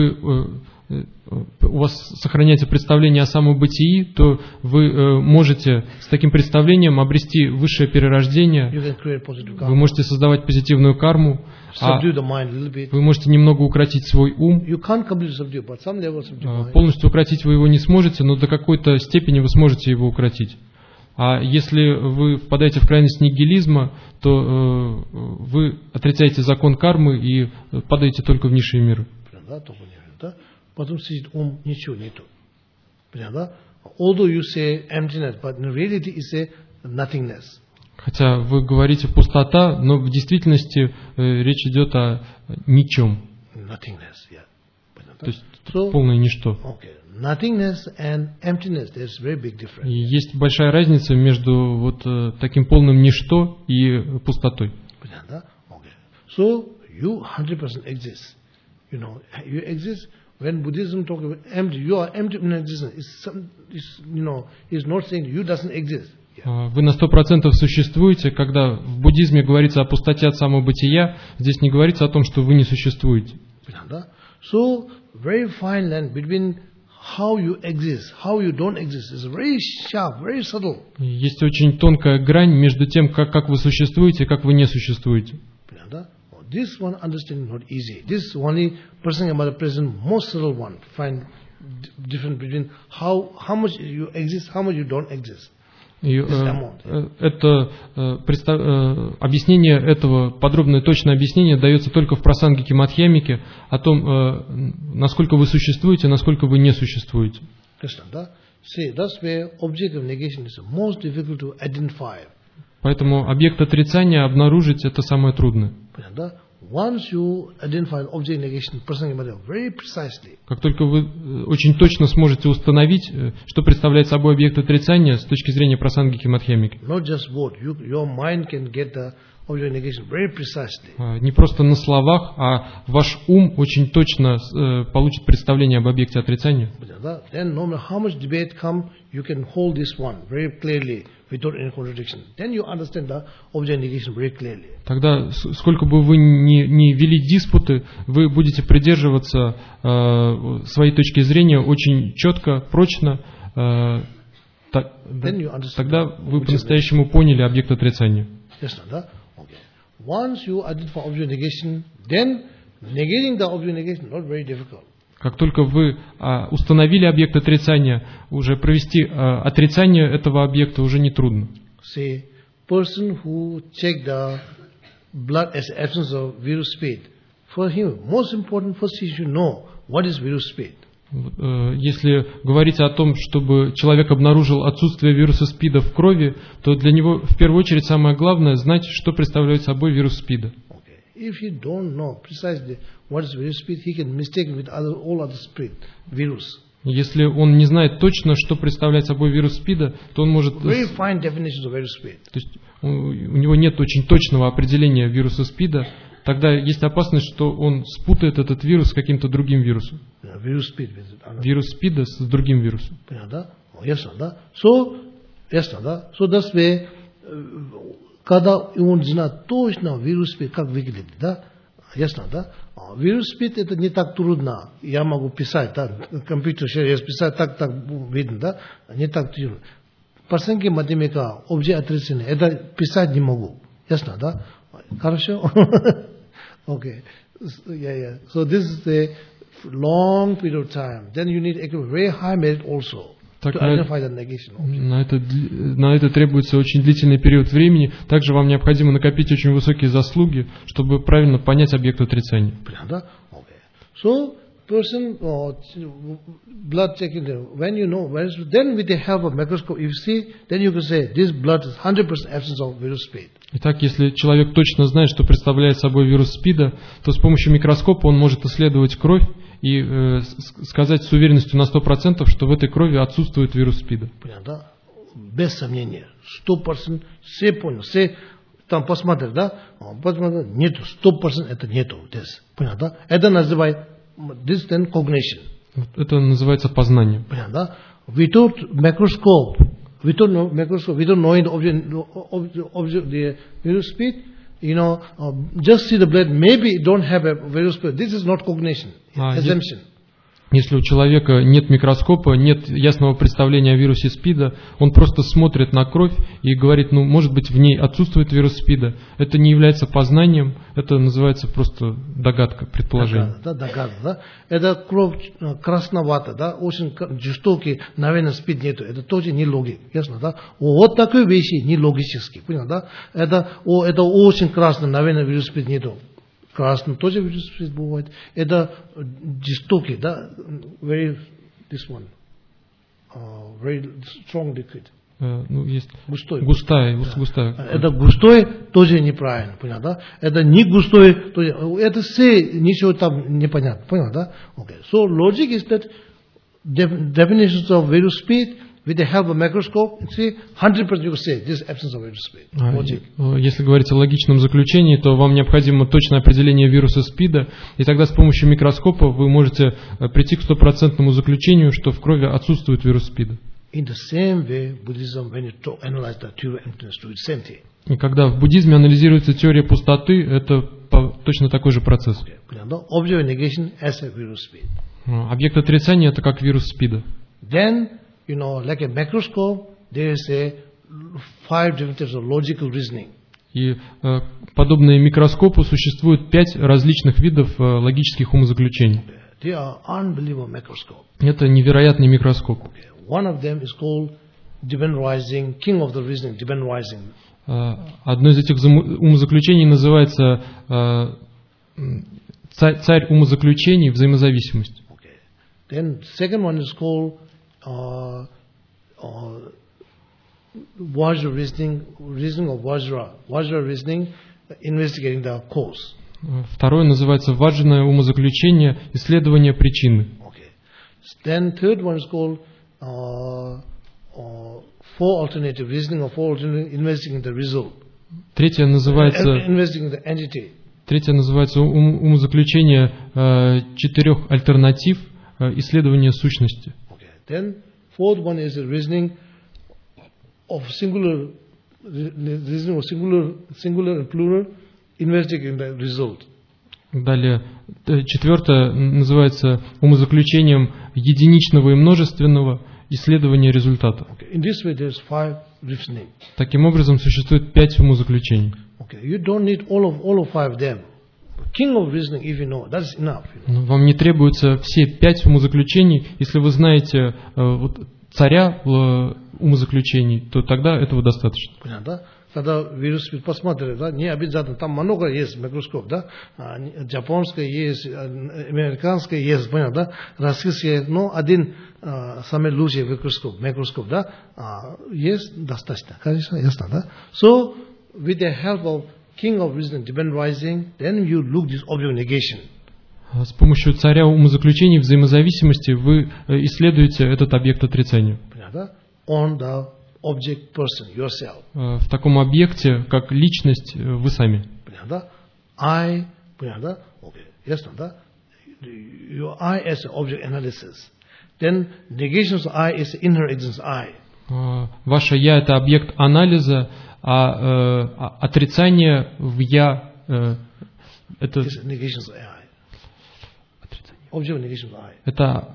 у вас сохраняется представление о самобытии, то вы можете с таким представлением обрести высшее перерождение, вы можете создавать позитивную карму, вы можете немного укротить свой ум. Полностью укротить вы его не сможете, но до какой-то степени вы сможете его укротить. А если вы впадаете в крайность нигилизма, то вы отрицаете закон кармы и падаете только в низшие миры. Потом сидит ум, ничего нету. Although you say emptiness, but in reality it's a nothingness. Хотя вы говорите пустота, но в действительности речь идет о ничем. Nothingness, yeah. То есть полное ничто. Okay. Nothingness and emptiness, there's very big difference. И есть большая разница между вот таким полным ничто и пустотой. Okay. So you 100% exist. You exist. When Buddhism talks about empty, you are empty in existence. It's not saying you doesn't exist. Вы на 100% существуете. Когда в буддизме говорится о пустоте от самобытия, здесь не говорится о том, что вы не существуете. So very fine line between how you exist, how you don't exist is very sharp, very subtle. Есть очень тонкая грань между тем, как вы существуете и как вы не существуете. This one understanding not easy. This only person about the present most subtle one. Find difference between how much you exist, how much you don't exist. Это объяснение этого, подробное точное объяснение дается только в Прасангике Мадхьямике о том, насколько вы существуете, насколько вы не существуете. Поэтому объект отрицания обнаружить это самое трудное. Как только вы очень точно сможете установить, что представляет собой объект отрицания с точки зрения Прасангики Мадхьямики. Не просто на словах, а ваш ум очень точно получит представление об объекте отрицания. Тогда, сколько бы вы ни вели диспуты, вы будете придерживаться своей точки зрения очень четко, прочно. Тогда вы по-настоящему поняли объект отрицания. Как только вы установили объект отрицания, уже провести отрицание этого объекта уже не трудно. Person who check the blood as absence of virus speed, for him most important first he should know what is virus speed. Если говорить о том, чтобы человек обнаружил отсутствие вируса СПИДа в крови, то для него в первую очередь самое главное знать, что представляет собой вирус СПИДа. If he don't know precisely what is virus speed, he can mistake with all other speed virus. Если он не знает точно, что представляет собой вирус СПИДа, то он может... То есть у него нет очень точного определения вируса СПИДа, тогда есть опасность, что он спутает этот вирус с каким-то другим вирусом. Вирус СПИДа с другим вирусом. Когда он знает точно вирус СПИД, как выглядит, да? Ясно, да? Вирус СПИД это не так трудно. Я могу писать, да? Компьютер сейчас писать, так видно, да? Не так трудно. Прасангика Мадхьямика, объект отрицания, это писать не могу. Ясно, да? Хорошо? Okay. Yeah. So this is a long period of time. Then you need a very high merit also. На это требуется очень длительный период времени. Также вам необходимо накопить очень высокие заслуги, чтобы правильно понять объект отрицания. So, person blood checking, when you know, then with the help of microscope, if you see, then you can say this blood is 100% absence of virus speed. Итак, если человек точно знает, что представляет собой вирус СПИДа, то с помощью микроскопа он может исследовать кровь и сказать с уверенностью на 100%, что в этой крови отсутствует вирус СПИДа. без сомнения, 100% все понял, все там посмотрят, да, посмотрят, нету, 100% это нету, здесь, понял, да, это называется this then cognition. Это называется познание. Понял, да, without microscope, without knowing the object, the visual speed, just see the blood, maybe it don't have a visual speed, this is not cognition, assumption. Если у человека нет микроскопа, нет ясного представления о вирусе СПИДа, он просто смотрит на кровь и говорит, может быть, в ней отсутствует вирус СПИДа. Это не является познанием, это называется просто догадка, предположение. Догадка, да. Это кровь красновата, да, очень жестокий, наверное, СПИД нету. Это тоже не логика, ясно, да. Вот такие вещи не логические, понял, да. Это очень красно, наверное, вирус СПИД нету. Красный тоже вирус бывает. Это жестокий, да, very strong liquid. Есть густая. Да. Это густой тоже неправильно, понял, да? Это не густой, тоже, это все ничего там не понятно, понял, да? Okay. So logic is that definitions of virus speed with the help of microscope, see, 100% you can say this absence of virus speed. Logic. Если говорить о логичном заключении, то вам необходимо точное определение вируса СПИДа, и тогда с помощью микроскопа вы можете прийти к стопроцентному заключению, что в крови отсутствует вирус СПИДа. In the same way, Buddhism, when it analyzes the theory of emptiness, do the same thing. И когда в буддизме анализируется теория пустоты, это точно такой же процесс. Object of negation as a virus speed. Объект отрицания это как вирус СПИДа. Then, like a microscope, there is 5 different types of logical reasoning. И подобные микроскопу существует 5 различных видов логических умозаключений. They are unbelievable microscope. Это невероятный микроскоп. One of them is called Divine Rising, King of the Reasoning, Divine Rising. Одно из этих умозаключений называется царь умозаключений, взаимозависимость. Then second one is called Vajra reasoning of Vajra. Vajra reasoning, investigating the cause. Второе называется важное умозаключение, исследование причины. Then third one is called four alternative reasoning or four alternative investigating the result. Третье называется investigating the entity. Третье называется умозаключение 4 альтернатив исследования сущности. Then fourth one is the reasoning of singular and plural, investigating the result. Далее, четвертое называется умозаключением единичного и множественного исследования результата. In this way, there's 5 reasoning. Таким образом, существует 5 умозаключений. You don't need all of 5 of them. King of reasoning, if you know, that's enough. Вам не требуется все 5 умозаключений. Если вы знаете царя умозаключений, то тогда этого достаточно. Понятно? Когда вирус посмотрит, да, не обязательно, там много есть микроскоп, да, японское есть, американское есть, понятно, да, российское, но один самый лучший микроскоп, да, есть достаточно, конечно, ясно, да. So, with the help of King of Reason, Divine Rising, then you look this object negation. С помощью царя умозаключений взаимозависимости вы исследуете этот объект отрицания. Понятно? On the object person, yourself. В таком объекте, как личность, вы сами. Понятно? I, понятно? Okay. Ясно, да? Your I as an object analysis. Then negation of I is inner existence I. Ваше я это объект анализа, а отрицание в я это negation of I. Object negation of I. Это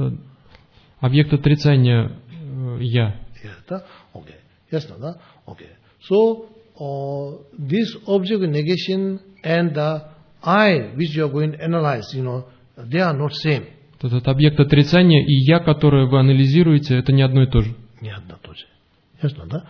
объект отрицания я. Okay. Ясно, да? Okay. So this object negation and the I which you are going to analyze, they are not same. Этот объект отрицания и я, которое вы анализируете, это не одно и то же. Не одно и то же. Ясно, да?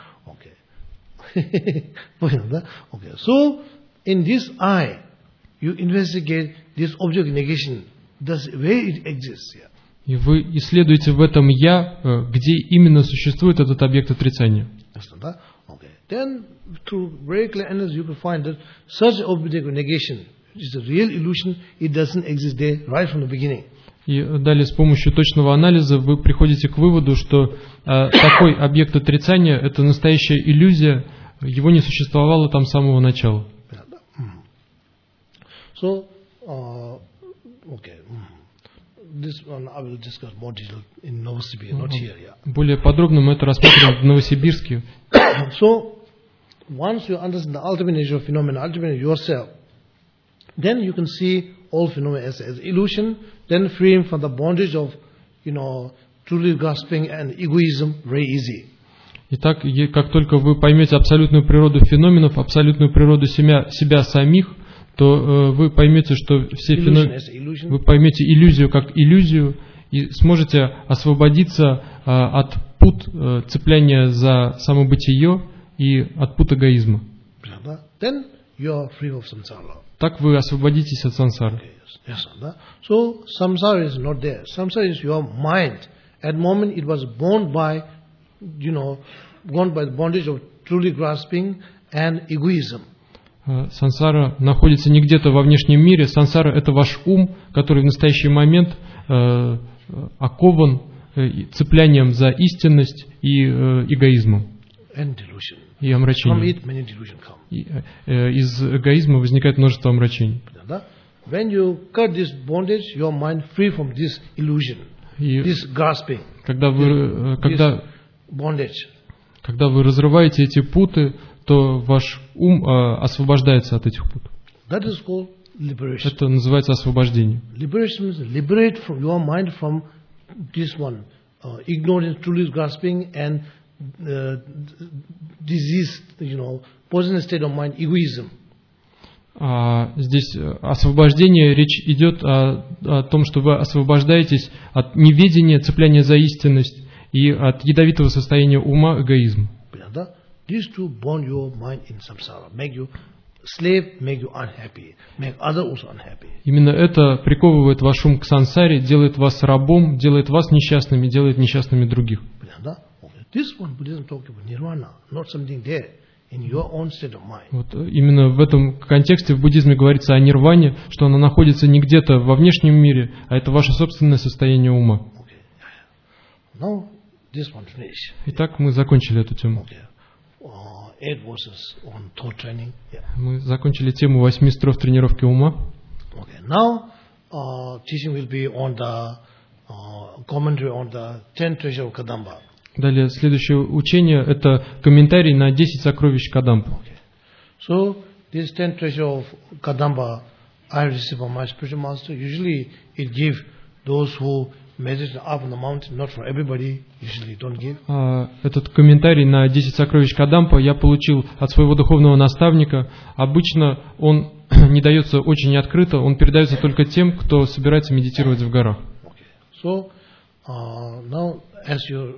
Okay. Понял, да? Okay. So in this I, you investigate this object negation, where it exists here. И вы исследуете в этом «я», где именно существует этот объект отрицания. Ясно, да? Okay. Then, through very clear analysis, you can find that such object of negation is a real illusion. It doesn't exist there right from the beginning. И далее с помощью точного анализа вы приходите к выводу, что такой объект отрицания – это настоящая иллюзия, его не существовало там с самого начала. So, okay. This one I will discuss more detail in Novosibir, not here. Yeah. Более подробно мы это рассмотрим в Новосибирске. So, once you understand the ultimate nature of phenomena, ultimate yourself, then you can see all phenomena as illusion, then freeing from the bondage of, truly grasping and egoism, very easy. Итак, как только вы поймете абсолютную природу феноменов, абсолютную природу себя самих, то вы поймете, что все феномены, вы поймете иллюзию как иллюзию и сможете освободиться от пут цепляния за самобытие и от пут эгоизма. Then you are free of samsara. Так вы освободитесь от сансары. Yes, so samsara is not there. Samsara is your mind. At the moment it was born by the bondage of truly grasping and egoism. Сансара находится не где-то во внешнем мире. Сансара – это ваш ум, который в настоящий момент окован цеплянием за истинность и эгоизмом. И омрачением. Из эгоизма возникает множество омрачений. When you cut this bondage, your mind free from this illusion, this grasping, когда вы разрываете эти путы, то ваш ум освобождается от этих пут. That is called liberation. Это называется освобождение. Liberation means liberate from your mind from this one, ignorance, truly grasping and disease, poisonous state of mind, egoism. Здесь освобождение, речь идет о том, что вы освобождаетесь от неведения, цепляния за истинность и от ядовитого состояния ума, эгоизма. These two bond your mind in samsara, make you slave, make you unhappy, make others also unhappy. Именно это приковывает ваш ум к сансаре, делает вас рабом, делает вас несчастными, делает несчастными других. This one Buddhism talks about nirvana, not something there in your own state of mind. Вот именно в этом контексте в буддизме говорится о нирване, что она находится не где-то во внешнем мире, а это ваше собственное состояние ума. Now this one finish. Итак, мы закончили эту тему. Мы закончили тему 8 строф тренировки ума. Now teaching will be on the commentary on the 10 treasures of Kadamba. Далее следующее учение это комментарий на 10 сокровищ Кадампы. So this 10 treasures of Kadamba I received from my spiritual master. Usually it give those who meditate up on the mountain, not for everybody. Usually don't give. Этот комментарий на 10 сокровищ Кадампа я получил от своего духовного наставника. Обычно он не дается очень открыто, он передается только тем, кто собирается медитировать в горах. So now as you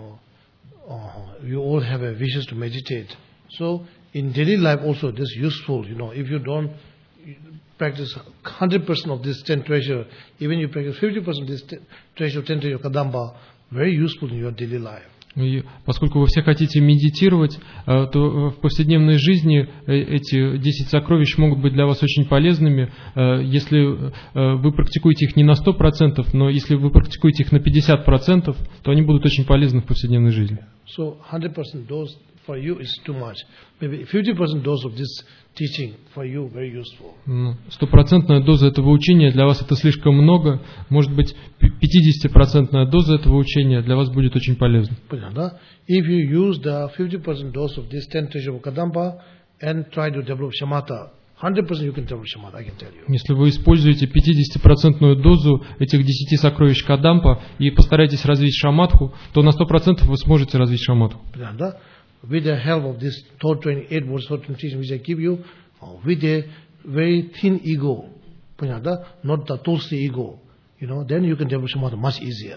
all have a wishes to meditate. So in daily life also this is useful. If you don't practice 100% of this 10 treasure, even you practice 50% of this treasure, 10 treasure Kadamba, very useful in your daily life. И поскольку вы все хотите медитировать, то в повседневной жизни эти 10 сокровищ могут быть для вас очень полезными, если вы практикуете их не на 100%, но если вы практикуете их на 50%, то они будут очень полезны в повседневной жизни. So 100% dose for you is too much. Maybe 50% dose of this teaching for you very useful. 100% доза этого учения для вас это слишком много. Может быть, 50% доза этого учения для вас будет очень полезна. If you use the 50% dose of this 10 treasures of Kadamba and try to develop shamatha, 100% you can develop shamatha, I can tell you. Если вы используете 50% дозу этих 10 сокровищ Кадампа и постараетесь развить шаматху, то на 100% вы сможете развить шаматху. With the help of this thought training, 8 words thought training teaching which I give you, with a very thin ego, not the толстый ego, then you can develop shamatha much easier.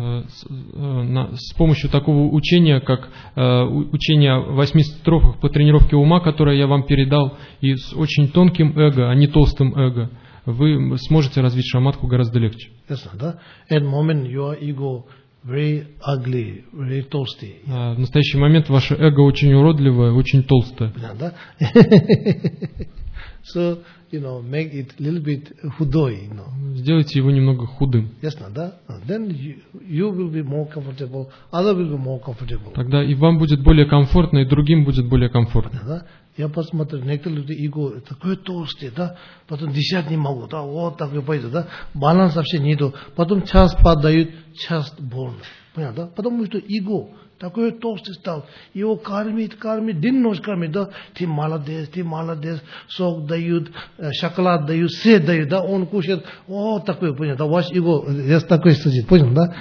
С помощью такого учения, как учение о 8 строфах по тренировке ума, которое я вам передал, и с очень тонким эго, а не толстым эго, вы сможете развить шаматху гораздо легче. At the moment your ego very ugly, very толстый. В настоящий момент ваше эго очень уродливое, очень толстое. So, make it a little bit худой, сделайте его немного худым. Ясно, да? Then you will be more comfortable, other will be more comfortable. Тогда и вам будет более комфортно, и другим будет более комфортно. Да? Я посмотрел, некоторые люди эго такой толстый, да, потом дышать не могут, да, вот такой пойдет, да, баланс вообще нету, потом час падают, час больно, понятно, да? Потому что эго такой толстый стал, его кормит, день-ночь кормит, да, ты молодец, сок дают, шоколад дают, сыр дают, да, он кушает, вот такой, понятно, ваш эго, есть такой сидит, понял, да?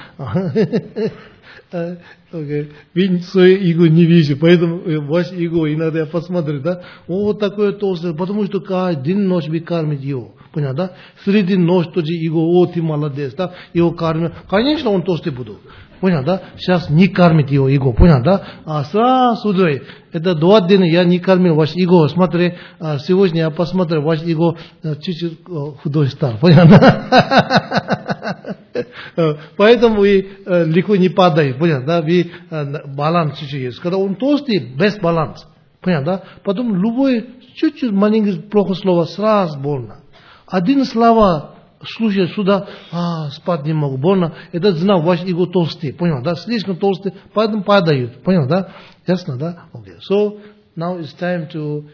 Вы свое эго не видите, поэтому ваш эго иногда я посмотрю, да, вот такое толстое, потому что каждый день ночь вы кормите его, понятно, да? Среди ночи тоже эго, о, ты молодец, да, его кормит, конечно, он толстый будет, понятно, да? Сейчас не кормит его эго, понятно, да? А сразу же, это 2 дня я не кормил ваш эго, смотри, сегодня я посмотрел, ваш эго чуть-чуть худой стал, понятно, да? Поэтому вы легко не падаете, понятно, да? Вы баланс чуть-чуть есть. Когда он толстый, без баланса, понятно, да? Потом любой чуть-чуть маленькое плохое слово сразу больно. Один слово слушай сюда, спать не могу, больно, это знак ваш эго толстый, понял, да? Слишком толстый, поэтому падают, понял, да? Ясно, да? Okay. So now it's time to,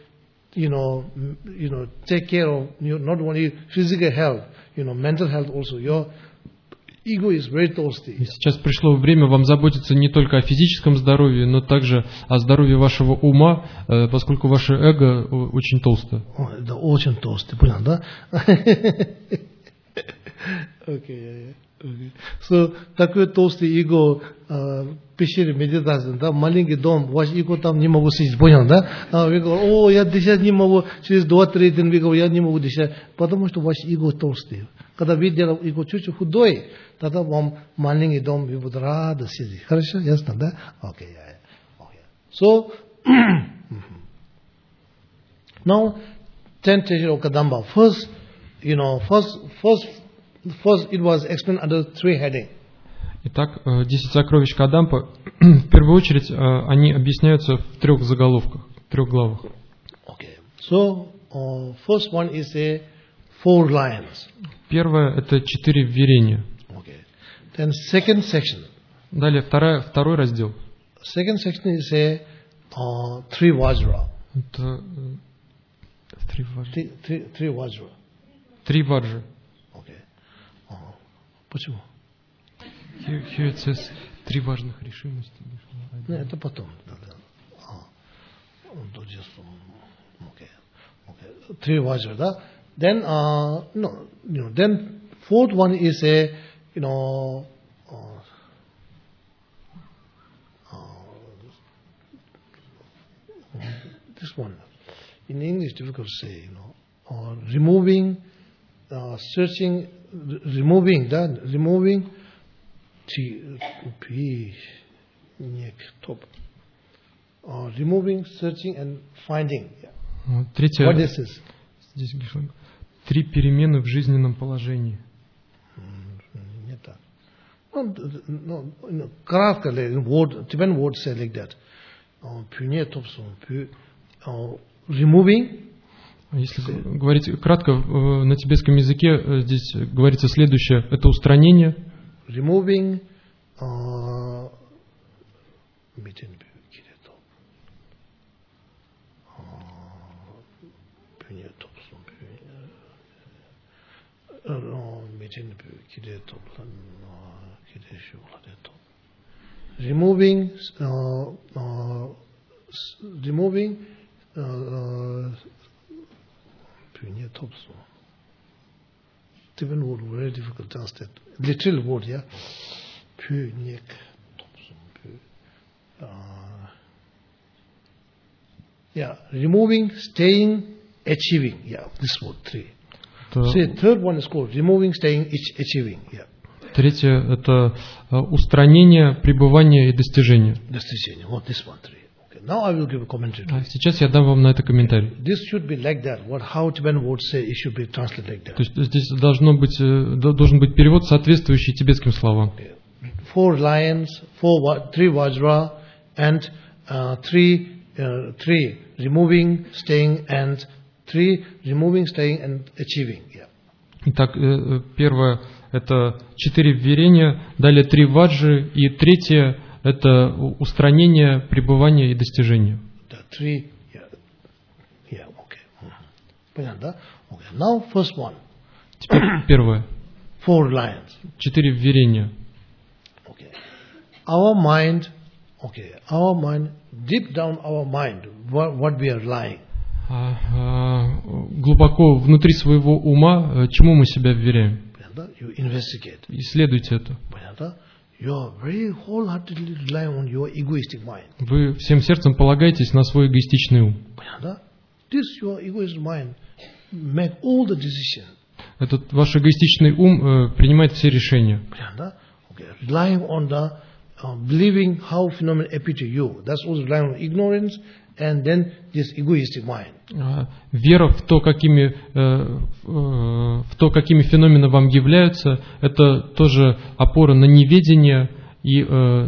take care of not only physical health, mental health also. Your ego is very толстый. И сейчас пришло время вам заботиться не только о физическом здоровье, но также о здоровье вашего ума, поскольку ваше эго очень толстое. Это очень толстый, понял, да? Okay. So, такой толстый эго пещере медитации, да, маленький дом, ваш эго там не могу сидеть, понял, да? Вы говорите, я дышать не могу, через 2-3 дня вы говорите, я не могу дышать, потому что ваш эго толстый. Когда вы делаете эго чуть-чуть худой, тогда вам маленький дом, вы будете рады сидеть. Хорошо, ясно, да? Okay. So, now, 10 treasures of Kadamba. First, it was explained under 3 headings. Итак, 10 сокровищ Кадампа, в первую очередь, они объясняются в 3 заголовках, 3 главах. Okay. So, first one is 4 lions. Первое – это 4 вверения. Okay. Then second section. Далее второй раздел. Second section is 3 vajra. Это 3 ваджи. 3 vajra. 3 ваджи. Okay. Почему? Here it says 3 важных решимости. Нет, это потом. Okay. 3 vajra, да? Then, then fourth one is this one. In English, difficult to say, removing, searching, removing, removing, searching and finding. Третье. What is this? Здесь 3 перемены в жизненном положении. Не так. Кратко, Tibetan word say like that. Removing. Если говорить кратко, на тибетском языке здесь говорится следующее. Это устранение. Removing. Removing Tibetan word very difficult to translate. Literal word, yeah. Removing, staying, achieving. Yeah, this word 3. See, third one is called removing, staying, achieving. Yeah. Третье – это устранение, пребывание и достижение. Достижение. Вот this one 3. Okay. Now I will give a commentary. Сейчас я дам вам на это комментарий. This should be like that. How Tibetan words say it should be translated like that. То есть здесь должен быть перевод, соответствующий тибетским словам. 4 lions, 3 vajra, and 3 removing, staying, and 3 removing, staying, and achieving. Yeah. Итак, первое – это 4 вверения, далее 3 ваджи, и третье – это устранение, пребывание и достижение. The three, okay. Понятно, да? Okay. Now first one. Теперь первое. 4 lines. 4 вверения. Okay. Our mind, deep down our mind, what we are lying. Глубоко внутри своего ума, чему мы себя вверяем? Понятно? You investigate. Исследуйте это. Понятно? You are very wholeheartedly relying on your egoistic mind. Вы всем сердцем полагаетесь на свой эгоистичный ум. Понятно? This your egoistic mind make all the decisions. Этот ваш эгоистичный ум принимает все решения. Понятно? Okay. Relying on the believing how phenomena appear to you. That's also relying on ignorance and then this egoistic mind. Вера в то, какими феномены вам являются, это тоже опора на неведение и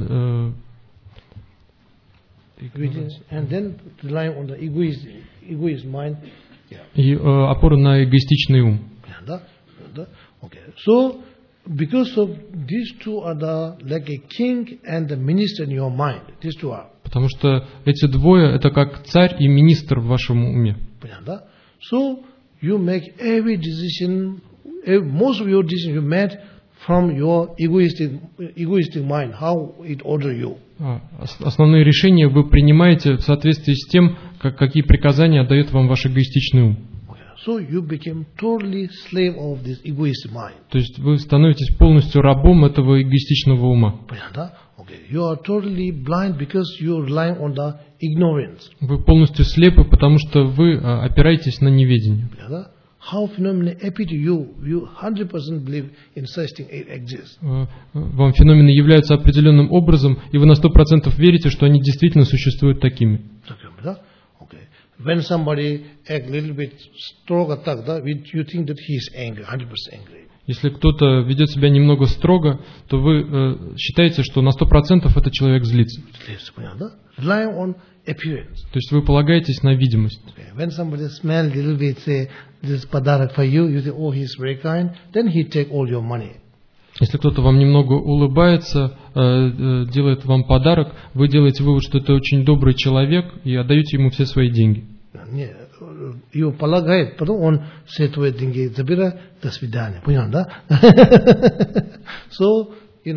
and then relying on the egoist mind. И опора на эгоистичный ум. Okay. So, because of these two are the like a king and the minister in your mind. These two are. Потому что эти двое это как царь и министр в вашем уме. So you make every decision, most of your decisions you made from your egoistic mind, how it order you. Основные решения вы принимаете в соответствии с тем, какие приказания отдает вам ваш эгоистичный ум. So you became totally slave of this egoistic mind. То есть вы становитесь полностью рабом этого эгоистичного ума. You are totally blind because you are relying on the ignorance. Вы полностью слепы, потому что вы опираетесь на неведение. How phenomena appear to you, you 100% believe in such thing it exists. Вам феномены являются определенным образом, и вы на 100% верите, что они действительно существуют такими. When somebody act a little bit stronger, you think that he is angry, 100% angry. Если кто-то ведет себя немного строго, то вы считаете, что на 100% этот человек злится. Relying on appearance. То есть вы полагаетесь на видимость. When somebody smells a little bit, say this padarak for you, you think, oh, he is very kind, then he take all your money. Если кто-то вам немного улыбается, делает вам подарок, вы делаете вывод, что это очень добрый человек, и отдаете ему все свои деньги. Его полагает, потом он все твои деньги забирает, до свидания. Понял, да? So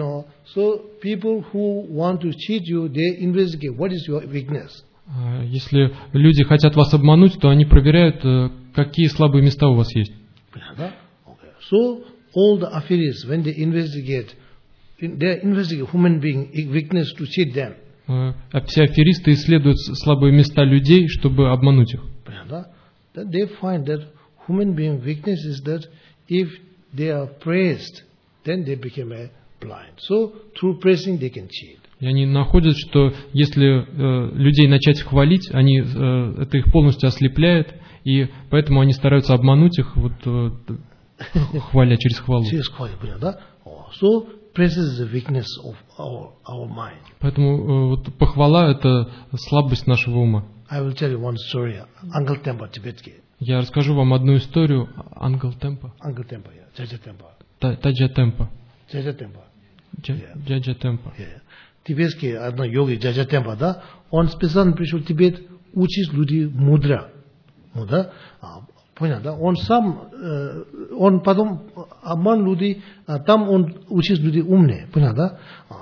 people who want to cheat you, they investigate what is your weakness. Если люди хотят вас обмануть, то они проверяют, какие слабые места у вас есть. So all the affairs, when they investigate human being weakness to cheat them. Все аферисты исследуют слабые места людей, чтобы обмануть их. Then they find that human being weakness is that if they are praised, then they become blind. So through praising they can cheat. И они находят, что если людей начать хвалить, это их полностью ослепляет, и поэтому они стараются обмануть их, хваля через хвалу. So praise is the weakness of our mind. Поэтому похвала это слабость нашего ума. I will tell you one story. Uncle Tempa, тибетский. Я расскажу вам одну историю. Uncle Tempa. Uncle Tempa, Джаджа Темпа. Таджа Темпа. Джаджа Темпа. Джаджа Темпа. Тибетский одна йоги Джаджа Темпа, да? Он специально пришел в Тибет учить людей мудро. Понял, да? Он сам, он потом обман людей, там он учит людей умные. Понял, да?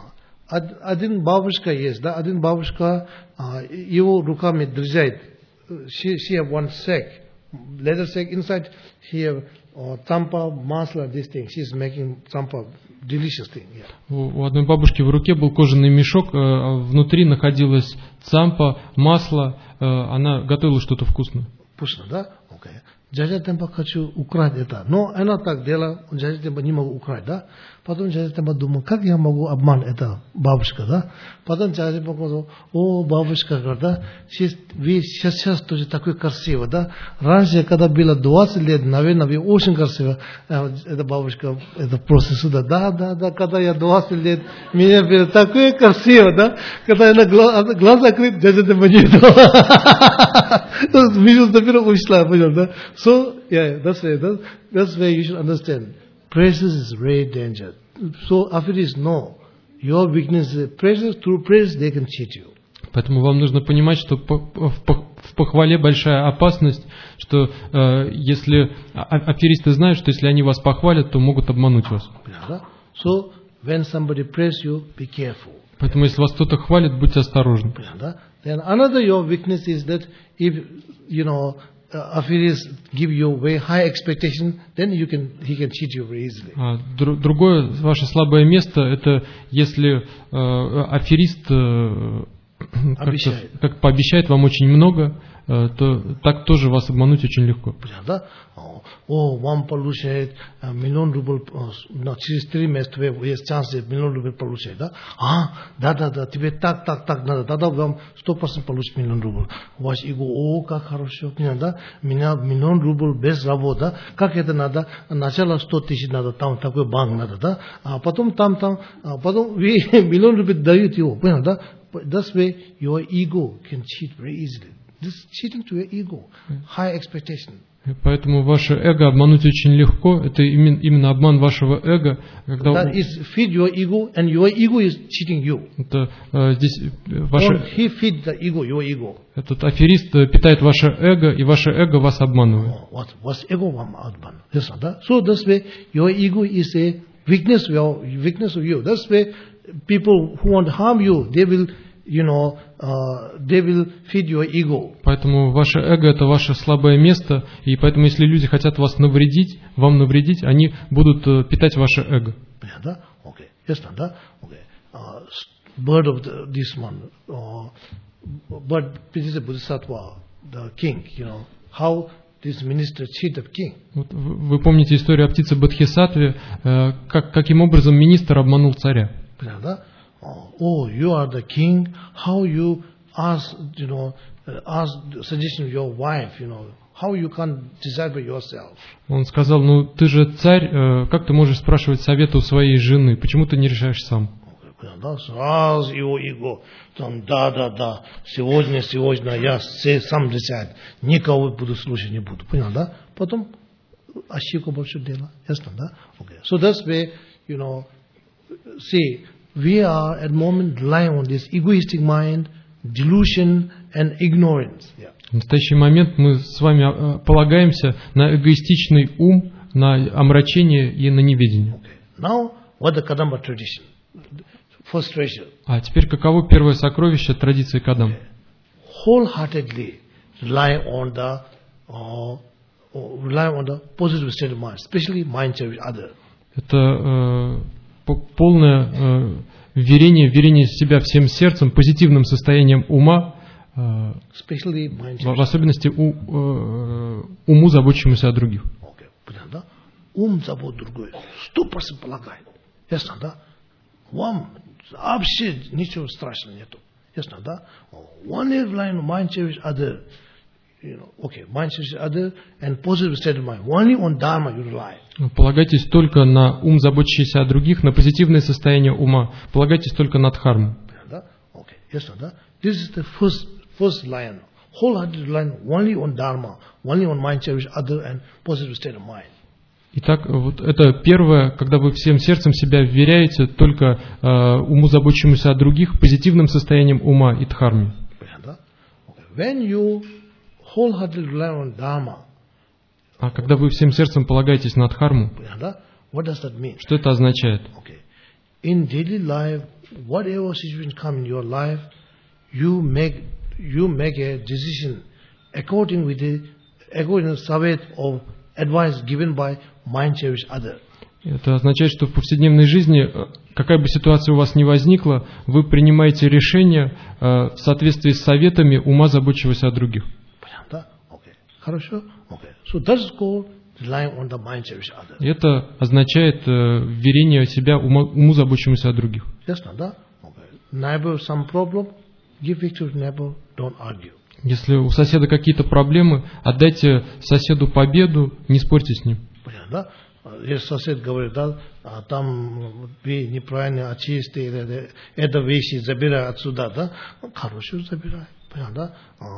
Один бабушка есть, да? Один бабушка, его руками держит. She have one sack, leather sack. Inside he have tampa, masla, this thing. She is making tampa, delicious thing. Yeah. У одной бабушки в руке был кожаный мешок, внутри находилась цампа, масло. Она готовила что-то вкусное. Вкусно, да? Окей. Джаджа Темпа хочу украсть это. Но она так делала, Джаджа Темпа не могу украсть, да? Потом Джаджа Темпа думал, как я могу обмануть это бабушка, да? Потом Джаджа Темпа сказал, о, бабушка, да? Вы сейчас тоже такой красивый, да? Раньше, когда было 20 лет, наверное, вы очень красиво. Эта бабушка, это просто сюда, да, когда я 20 лет, меня было такое красиво, да? Когда я на глаз закрыт, Джаджа Темпа нет. Мишу теперь ушла, понял, да? So, yeah, that's why you should understand. Praises is very dangerous. So, affairis know your weakness. Praises, through praise, they can cheat you. Поэтому вам нужно понимать, что в похвале большая опасность, что если аферисты знают, что если они вас похвалят, то могут обмануть вас. So, when somebody praise you, be careful. Поэтому если вас кто-то хвалит, будьте осторожны. Then another your weakness is that if affairs give you very high expectation, then he can cheat you very easily. Другое ваше слабое место, это если аферист как пообещает вам очень много, то так тоже вас обмануть очень легко. One получает миллион рублей, через 3 месяца есть шанс миллион рублей получить, да? Да, тебе так надо, тогда вам 100% получить миллион рублей. У вас эго, как хорошо, да? Меня миллион рублей без работы, как это надо? Сначала 100 тысяч надо, там такой банк надо, да? А потом потом миллион рублей дают его, понял, да? That's way your ego can cheat very easily. This is cheating to your ego, high expectation. Поэтому ваше эго обмануть очень легко. Это именно обман вашего эго. Когда that is feed your ego, and your ego is cheating you. Это здесь ваше. He feed the ego, your ego. Этот аферист питает ваше эго, и ваше эго вас обманывает. What's ego обман? Yes, да. So this way your ego is a weakness of you. That's way people who want to harm you, they will feed your ego. Поэтому ваше эго это ваше слабое место, и поэтому если люди хотят вам навредить, они будут питать ваше эго. Да? Okay. Yes, да? Okay. Bird of this one, but Pitisa Bodhisattva, the king, how this minister cheated king. Вы помните историю о птице Бодхисаттве, каким образом министр обманул царя. Да? Oh, you are the king. How you ask suggestion of your wife, how you can't decide by yourself. Он сказал, ты же царь, как ты можешь спрашивать совета у своей жены? Почему ты не решаешь сам? Раз его эго, да, сегодня я сам решаю, никого буду слушать не буду, понял, да? Потом ошибку больше дела, ясно, да? Okay. So that's way, see, we are at the moment relying on this egoistic mind, delusion and ignorance. В настоящий момент мы с вами полагаемся на эгоистичный ум, на омрачение и на неведение. Okay. Now, what the Kadamba tradition? First treasure. А теперь каково первое сокровище традиции Кадам? Wholeheartedly rely on the positive state of mind, especially mind service other. Это полное верение в себя всем сердцем, позитивным состоянием ума, в особенности уму, заботящемуся о других. Ум забот другой, 100% полагает. Ясно, да? Вам вообще ничего страшного нету. Ясно, да? One line mind service other. Mind service other and positive state of mind. Only on Dharma you rely. Полагайтесь только на ум, заботящийся о других, на позитивное состояние ума. Полагайтесь только на дхарму. Yes, this is the first line. Wholehearted line only on Dharma, only on mind service other and positive state of mind. Итак, вот это первое, когда вы всем сердцем себя вверяете только уму, заботящемуся о других, позитивным состоянием ума и дхарме. When you wholeheartedly rely on Dharma, а когда вы всем сердцем полагаетесь на дхарму, what does that mean? Что это означает? In daily life, whatever situation come in your life, you make a decision according to the saved of advice given by mind service other. Это означает, что в повседневной жизни, какая бы ситуация у вас ни возникла, вы принимаете решение в соответствии с советами ума, заботящегося о других. Хорошо? So that's called relying on the mind service other. Это означает верение себя уму, заботящемуся о других. Ясно, да? Neighbor some problem, give it to neighbor, don't argue. Если у соседа какие-то проблемы, отдайте соседу победу, не спорьте с ним. Понятно, да? Если сосед говорит, да, там вы неправильно очистили, это вещи забирай отсюда, да? Хорошо забирай, понятно, да?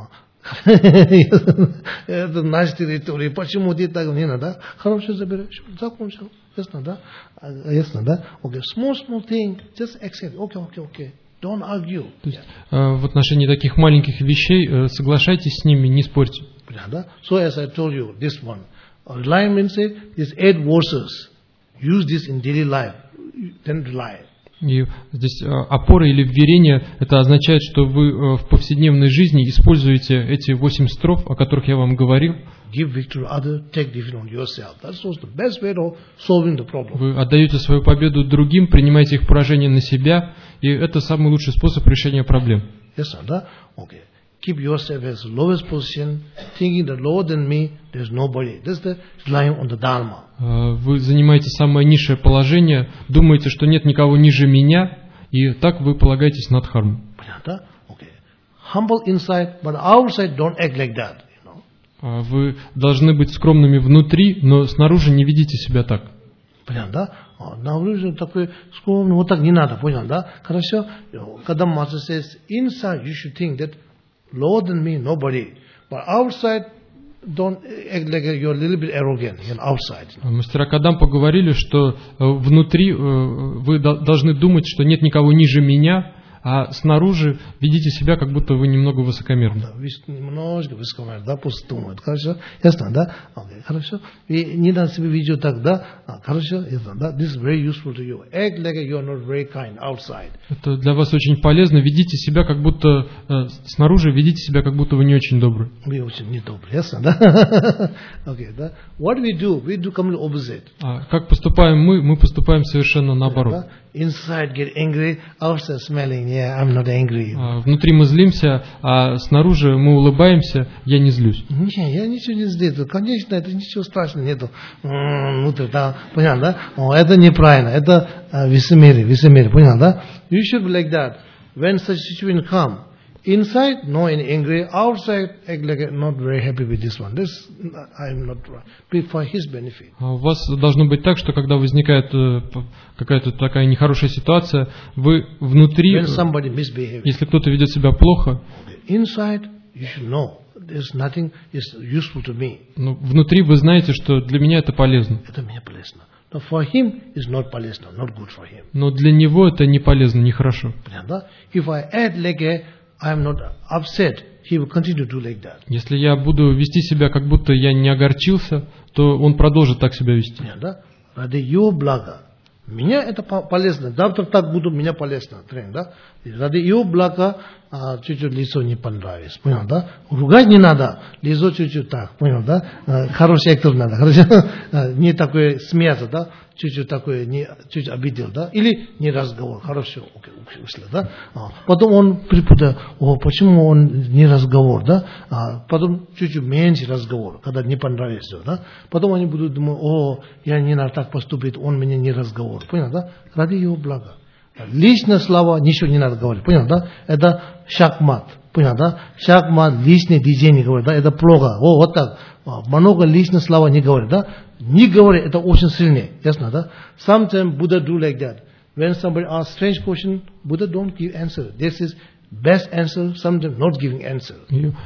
Это наша территория, почему ты так не надо? Хорошо заберешь, закончил, ясно, да? Ясно, да? Okay, small thing, just accept, okay. Don't argue. То есть, в отношении таких маленьких вещей соглашайтесь с ними, не спорьте. So as I told you, this one, rely means these 8 verses. Use this in daily life. Then rely. И здесь опора или вверение, это означает, что вы в повседневной жизни используете эти 8 строф, о которых я вам говорил. Give victory to others, take defeat on yourself. That's the best way of solving the problem. Вы отдаете свою победу другим, принимаете их поражение на себя, и это самый лучший способ решения проблем. Yes, sir, да? Okay. Keep yourself as lowest position, thinking that lower than me, there's nobody. That's the relying on the Dharma. Вы занимаете самое низшее положение, думаете, что нет никого ниже меня, и так вы полагаетесь на дхарму. Понятно? Okay. Humble inside, but outside don't act like that. Вы должны быть скромными внутри, но снаружи не ведите себя так. Понятно, да? Снаружи такой скромный, вот так не надо, понял, да? Хорошо? Когда Master says, inside you should think that lower than me, nobody. But outside, don't act like you're a little bit arrogant. Outside. Мастера Кадампа говорили, что внутри вы должны думать, что нет никого ниже меня, а снаружи ведите себя, как будто вы немного высокомерны. Немножко высокомерно, да, пусть думают. Хорошо? Ясно, да? Хорошо? И не надо себя видеть так, да? Хорошо? Ясно, да? This is very useful to you. Act like you are not very kind outside. Это для вас очень полезно. Ведите себя, как будто снаружи, ведите себя, как будто вы не очень добры. Вы очень не добры, ясно, да? Okay, да? What we do completely opposite. Как поступаем мы? Мы поступаем совершенно наоборот. Inside get angry, outside smelling. Yeah, I'm not angry. Внутри мы злимся, а снаружи мы улыбаемся, я не злюсь. Не, я ничего не злюсь. Конечно, это ничего страшного нету. Внутри, да, понятно, да? Это неправильно, это высомерие, понятно, да? You should be like that. When such situation come, inside, no angry, outside, act like I'm not very happy with this one. This, I'm not for his benefit. У вас должно быть так, что когда возникает какая-то такая нехорошая ситуация, вы внутри, если кто-то ведет себя плохо, inside, you should know. There's nothing is useful to me. Внутри вы знаете, что для меня это полезно. Это мне полезно. Но for him is not полезно, not good for him. Но для него это не полезно, нехорошо. Понятно? If I act like I am not upset, he will continue to do like that. Если я буду вести себя, как будто я не огорчился, то он продолжит так себя вести. Понятно? Ради его блага. Меня это полезно. Завтра так буду, меня полезно. Да? Ради его блага чуть-чуть лицо не понравилось. Понял, да? Ругать не надо. Лицо чуть-чуть так. Понял, да? Хороший актер надо. Хорошо? Не такое смеяться, да? Чуть-чуть такое, чуть обидел, да? Или не разговор. Хорошо, окей, вышли, да? Потом он припутал, почему он не разговор, да? Потом чуть-чуть меньше разговор, когда не понравилось, да? Потом они будут думать, я не надо так поступить, он мне не разговор. Понял, да? Ради его блага. Личные слова ничего не надо говорить, понял, да? Это шахмат, понял, да? Шахмат, личные движения говорят, да? Это плохо, вот так. Много личных слов не говорит, да? Не говорит, это очень сильнее, ясно, да? Sometimes Buddha do like that. When somebody asks strange question, Buddha don't give answer. This is best answer, sometimes not giving answer.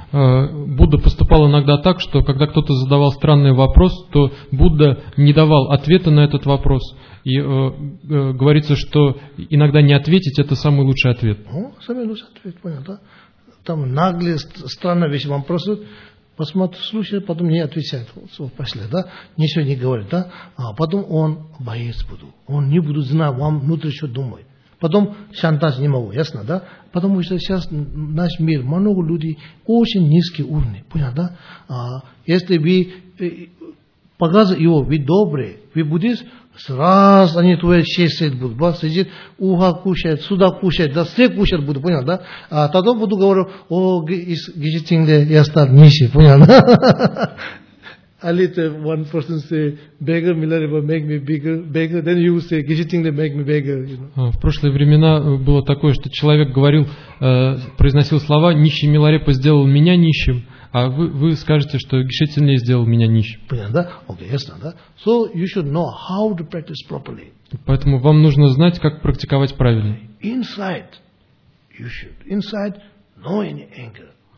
Будда поступал иногда так, что когда кто-то задавал странный вопрос, то Будда не давал ответа на этот вопрос. И говорится, что иногда не ответить – это самый лучший ответ. Самый лучший ответ, понял, да? Там наглые, странные вещи вам просят, посмотрит, слушает, потом не отвечает. Пошли, да? Ничего не говорит, да? Потом он боец буду. Он не будет знать, вам внутри что думает. Потом шантаж не могу, ясно, да? Потому что сейчас наш мир, много людей очень низкий уровень, понял, да? Если вы показываете его, вы добрые, вы будете, сразу они твои честь будут, бас сидит, уха кушает, сюда кушает, да, все кушать будут, понял, да? Тогда буду говорить, из гижитинге я стал нищий, понял, да? A little one person say, beggar Milarewa make me beggar, then you say, Gijitingle make me beggar. В прошлые времена было такое, что человек говорил, произносил слова, нищий Миларепа сделал меня нищим, а вы скажете, что Гишитинgle сделал меня нищим. Понятно, да? Okay, ясно, да? So you should know how to practice properly. Поэтому вам нужно знать, как практиковать правильно. Inside, you should. Inside, no any anger.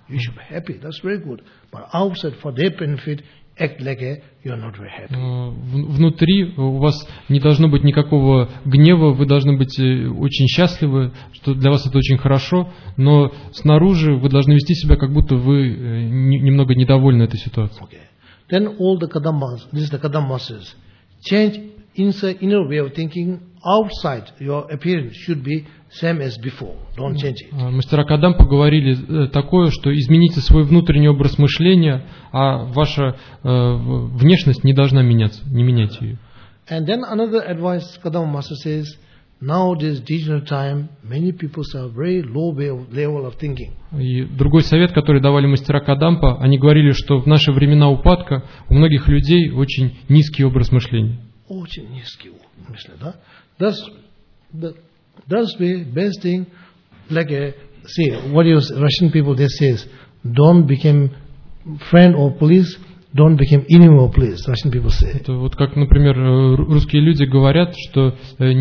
You should be happy. That's very good. But outside, for their benefit, act like you are not very happy. Внутри у вас не должно быть никакого гнева, вы должны быть очень счастливы, что для вас это очень хорошо, но снаружи вы должны вести себя, как будто вы немного недовольны этой ситуацией. Okay. Then all the Kadammas, this is the Kadam masters, change inside inner way of thinking. Outside, your appearance should be same as before. Don't change it. Мастера Кадам поговорили такое, что измените свой внутренний образ мышления, а ваша внешность не должна меняться, не меняйте ее. And then another advice Kadam master says, now this digital time, many people have very low level of thinking. И другой совет, который давали мастера Кадампа, они говорили, что в наши времена упадка у многих людей очень низкий образ мышления. Очень низкий мышление, да? That's the best thing. Like see, what is Russian people they says, don't become friend of police, don't become enemy of police. Russian people say. Это вот как, например, русские люди говорят, что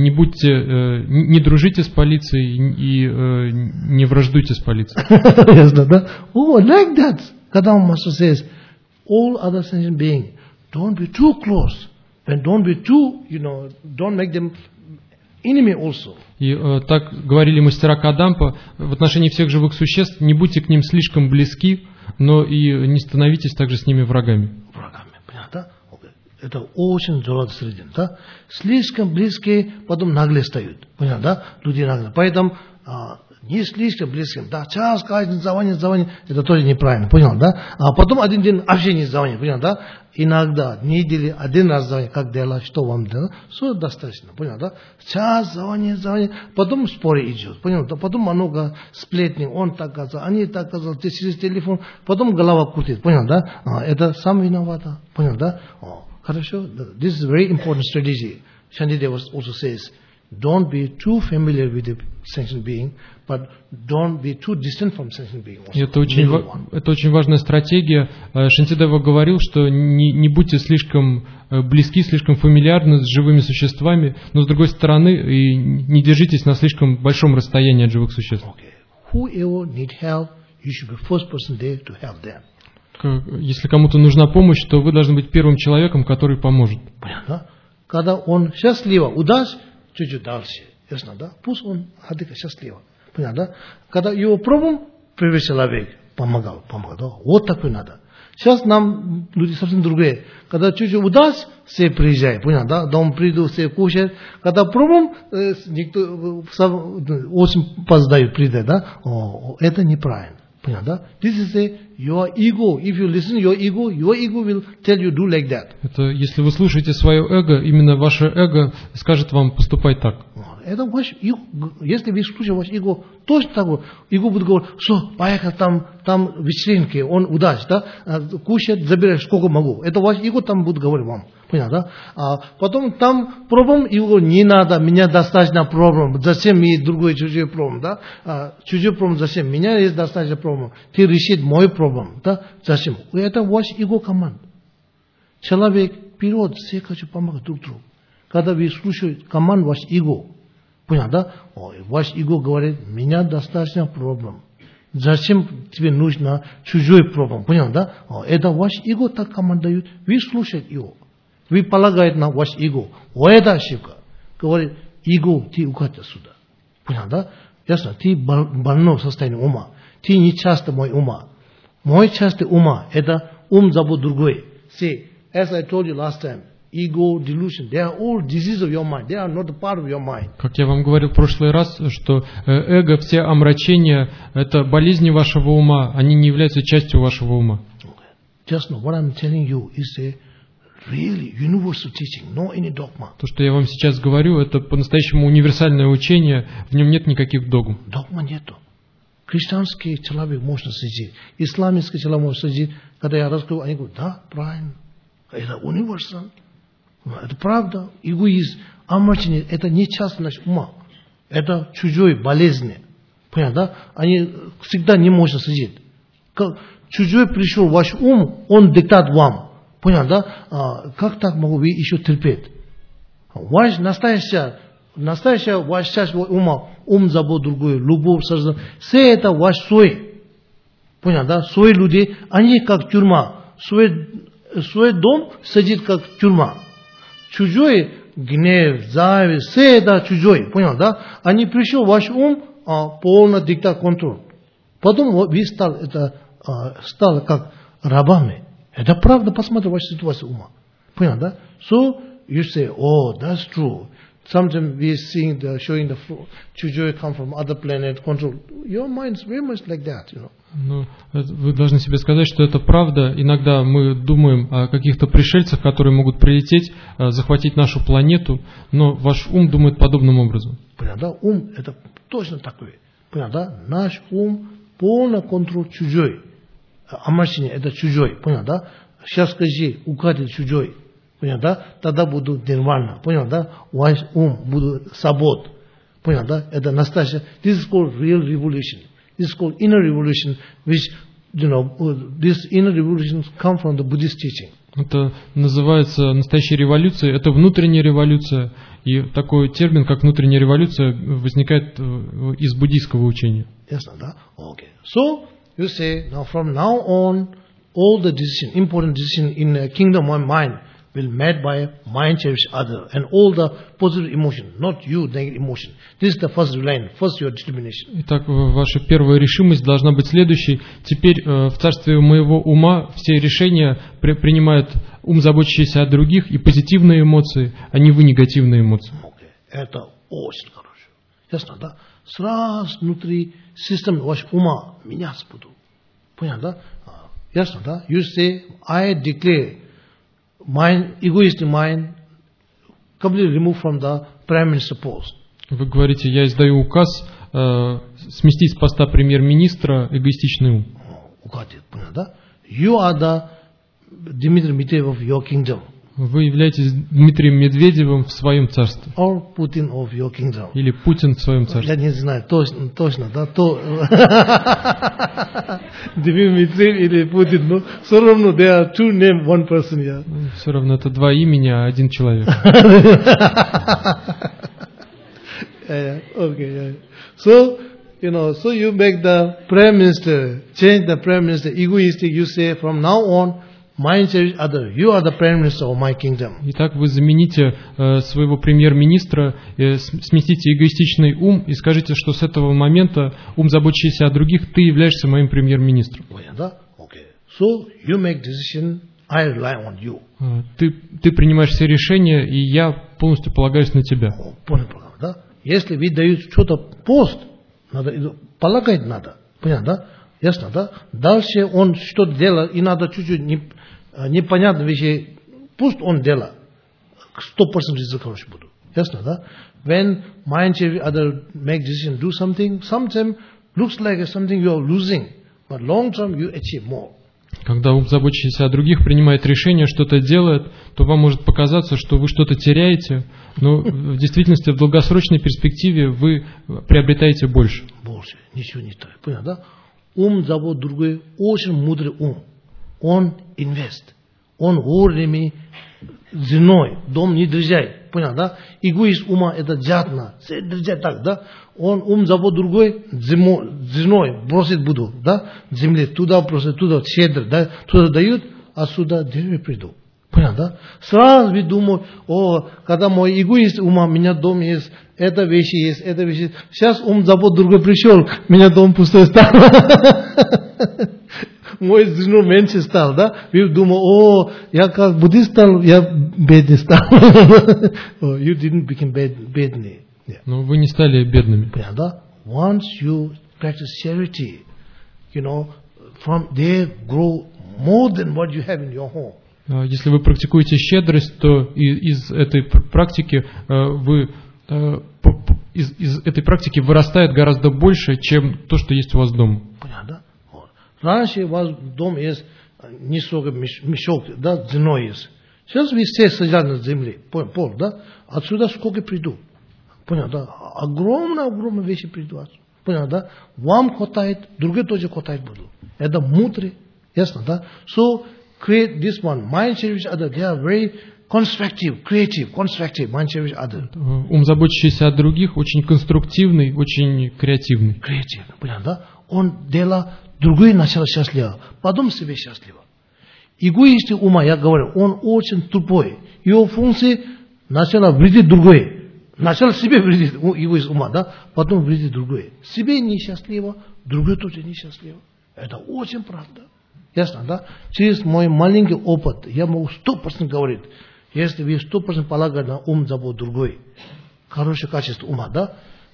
не дружите с полицией и не враждуйте с полицией. Ясно, да? Oh, like that. Kadam Master says, all other sentient beings, don't be too close, and don't be too, don't make them enemy also. И так говорили мастера Кадампа в отношении всех живых существ, не будьте к ним слишком близки, но и не становитесь также с ними врагами. Врагами, понятно? Это очень здорово средин, да? Слишком близкие, потом наглее стают, понятно, да? Люди наглые. Поэтому не слишком близким, да? Час, каждый звонит, это тоже неправильно, понял, да? А потом один день вообще не звонит, понял, да? Иногда, недели, один раз звонит, как дела, что вам делать, все достаточно, понял, да? Час звонит, потом споры идет, понял, да? Потом много сплетни, он так сказал, они так сказали, через телефон, потом голова крутит, понял, да? Это сам виноват, понял, да? Хорошо, this is a very important strategy. Shantideva also says, don't be too familiar with the sentient being, but don't be too distant from sentient being. Это очень важная стратегия. Шантидева говорил, что не будьте слишком близки, слишком фамильярны с живыми существами, но с другой стороны и не держитесь на слишком большом расстоянии от живых существ. Whoever need help, you should be first person there to help them. Если кому-то нужна помощь, то вы должны быть первым человеком, который поможет. Понятно? Когда он счастливо, удача, чуть-чуть дальше. Ясно, да? Пусть он ходит счастливо. Понятно, да? Когда его проблем, первый человек помогал, да? Вот такой надо. Сейчас нам люди совсем другие. Когда чуть-чуть удача, все приезжают, понятно, да? Дом придут, все кушают. Когда проблем, никто очень поздают придет, да? Это неправильно. Понятно, да? This is your ego. If you listen to your ego will tell you do like that. Это если вы слушаете свое эго, именно ваше эго скажет вам поступать так. Это ваш эго. Если вы слушаете ваш эго, точно так же. Эго будет говорить, что поехал там вечеринки, он удача, да? Кушать, забирать сколько могу. Это ваш эго там будет говорить вам. Понятно, да? А потом там проблем, его не надо, меня достаточно проблем. Зачем мне другой чужой проблем, да? Чужой проблем зачем? Меня есть достаточно проблем. Ты решить мой проблем, да? Зачем? Это ваш эго команд. Человек вперед, все хотят помогать друг другу. Когда вы слушаете команд ваш эго, понятно, да? Ваш эго говорит, меня достаточно проблем. Зачем тебе нужно чужой проблем, понятно, да? Это ваш эго так команд дают, вы слушаете его. Вы полагаете на ваш эго. Это ошибка. Говорит, эго, ты уходи отсюда. Понятно, да? Ясно, ты больной состояние ума. Ты не часто мой ума. Мой частый ума, это ум забот другой. See, as I told you last time, ego, delusion, they are all disease of your mind. They are not a part of your mind. Как я вам говорил в прошлый раз, что эго, все омрачения, это болезни вашего ума, они не являются частью вашего ума. Just know what I'm telling you is a really universal teaching, no any dogma. То, что я вам сейчас говорю, это по-настоящему универсальное учение, в нем нет никаких догм. Догма нету. Христианский человек можно сидеть, исламский человек может сидеть. Когда я рассказываю, они говорят, да, правильно, это универсал, это правда. Эгоизм, омрачение, это не часть нашего ума, это чужой болезнь. Понятно, да? Они всегда не могут сидеть. Чужой пришел в ваш ум, он диктат вам. Понятно, да? Как так могу вы еще терпеть? Ваш настоящая ваша часть ума, ум забот другой, любовь, сознание, все это ваш свой. Понял, да? Свои люди, они как тюрьма. Свой дом сидит как тюрьма. Чужой гнев, зависть, все это чужой. Понял, да? Они пришел в ваш ум, полный диктат, контроль. Потом вы стал как рабами. Это правда, посмотрите вашу ситуацию ума. Понял, да? So, you say, oh, that's true. Sometimes we seeing showing the чужой come from other planet, control. Your mind's very much like that, you know. Ну, вы должны себе сказать, что это правда. Иногда мы думаем о каких-то пришельцах, которые могут прилететь, захватить нашу планету, но ваш ум думает подобным образом. Понятно, да? Ум это точно такой. Понятно, да? Наш ум полный контроль чужой. Омрачение это чужой. Понятно, да? Сейчас скажи, укатит чужой. Понятно, да? Тогда буду нирвана. Понятно, да? Ваш ум будет свобод. Понятно, да? Это настоящее. This is called real revolution. This is called inner revolution, which, you know, this inner revolution come from the Buddhist teaching. Это называется настоящей революцией, это внутренняя революция, и такой термин, как внутренняя революция, возникает из буддийского учения. Ясно, да? Okay. So, you say, now from now on, all the decision, important decision in the kingdom of mind will made by mind cherish other, and all the positive emotion, not you, negative emotion. This is the first line, first your determination. Итак, ваша первая решимость должна быть следующей. Теперь в царстве моего ума все решения принимает ум, заботящийся о других, и позитивные эмоции, а не вы негативные эмоции. Okay. Это очень хорошо. Ясно, да? Сразу внутри системы вашего ума меняться буду. Понятно, да? Ясно, да? You say, I declare mind, egoistic mind, completely removed from the prime minister post. Вы говорите, я издаю указ сместить с поста премьер-министра эгоистичный ум. Укатит, понятно, да? You are the Dmitry Medvedev of your kingdom. Вы являетесь Дмитрием Медведевым в своем царстве. Or Putin of your kingdom. Или Путин в своем царстве. Я не знаю, точно, да, то Дмитрий Медведев или Путин, но все равно they are two names, one person, yeah. Все равно это два имени, а один человек. Okay. So, you know, so you make the prime minister, change the prime minister, egoistic, you say from now on, mind cherish other. You are the prime minister of my kingdom. Итак, вы замените своего премьер-министра, сместите эгоистичный ум и скажите, что с этого момента ум, заботящийся о других, ты являешься моим премьер-министром. Okay. So you make decision, I rely on you. Ты принимаешь все решения, и я полностью полагаюсь на тебя. Да? Если вы даете что-то пост, надо полагать надо. Понятно, да? Ясно, да? Дальше он что-то делает, и надо чуть-чуть непонятные вещи, пусть он делает. 100% результат хороший буду. Ясно, да? When mind cherish other make decision, do something, sometimes looks like something you are losing, but long term you achieve more. Когда ум, заботящийся о других, принимает решение, что-то делает, то вам может показаться, что вы что-то теряете, но в действительности в долгосрочной перспективе вы приобретаете больше. Больше, ничего не так. Понятно, да? Ум зовут другой, очень мудрый ум. Он инвест. Он вовремя зеной, дом не держать. Понятно, да? Эгоист ума это жадно, все держать так, да? Он ум зовут другой, зеной бросить буду, да? Земле туда бросить, туда щедро, да? Туда дают, а сюда дерево приду. Понятно, да? Сразу вы думаете, когда мой эгоист ума, у меня дом есть, это вещи есть, это вещи есть. Сейчас ум зовут другой пришел, у меня дом пустой стал. Мой жену меньше стал, да? Вы думаете, я как буддист стал, я бедный стал. You didn't become бедный. Но вы не стали бедными. Понятно, да? Once you practice charity, you know, from there grow more than what you have in your home. Если вы практикуете щедрость, то из этой практики из этой практики вырастает гораздо больше, чем то, что есть у вас дома. Понятно? Раньше у вас дом есть несколько мешок, да, земной есть. Сейчас вы все сидят на земле, пол, да? Отсюда сколько приду. Понятно, да? Огромные вещи придут. Понятно, да? Вам хватает, другие тоже хватает будут. Это мудрый, ясно, да? So, create this one. Mind cherish other. They are very constructive, creative, constructive, mind cherishes other. Ум, заботящийся о других, очень конструктивный, очень креативный. Creative, понятно? Он делал другое начало счастливо, потом себе счастливо. Эгоист ума, я говорю, он очень тупой. Его функции сначала вредит другое. Сначала себе вредит эгоист ума, да? Потом вредит другое. Себе несчастливо, другое тоже несчастливо. Это очень правда. Ясно, да? Через мой маленький опыт я могу 100% говорить, если вы 100% полагаете на ум, забот другой, хорошее качество ума, да?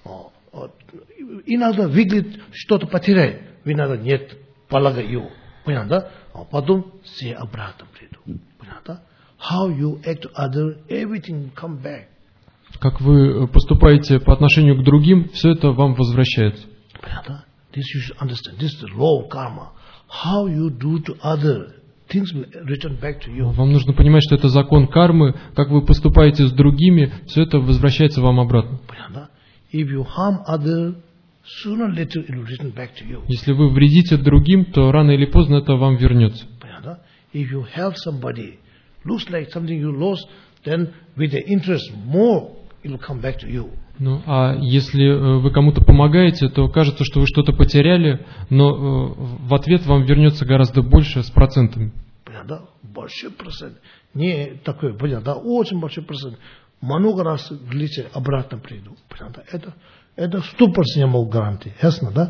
Иногда выглядит, что-то потеряет, иногда нет, полагай его. Понятно, да? А потом все обратно придут. Понятно? How you act to other, everything come back. Как вы поступаете по отношению к другим, все это вам возвращается. Понятно? This you should understand. This is the law of karma. How you do to other, things will return back to you. Вам нужно понимать, что это закон кармы. Как вы поступаете с другими, все это возвращается вам обратно. Понятно? If you harm other, sooner or later it will return back to you. Если вы вредите другим, то рано или поздно это вам вернется. Понятно? If you help somebody, looks like something you lost, then with the interest more, it will come back to you. Ну, а если вы кому-то помогаете, то кажется, что вы что-то потеряли, но в ответ вам вернется гораздо больше с процентами. Понятно? Большой процент. Не такой, понятно? Очень большой процент. Много раз глядите, обратно приду. Понятно? Это 100% я могу гарантировать. Ясно, да?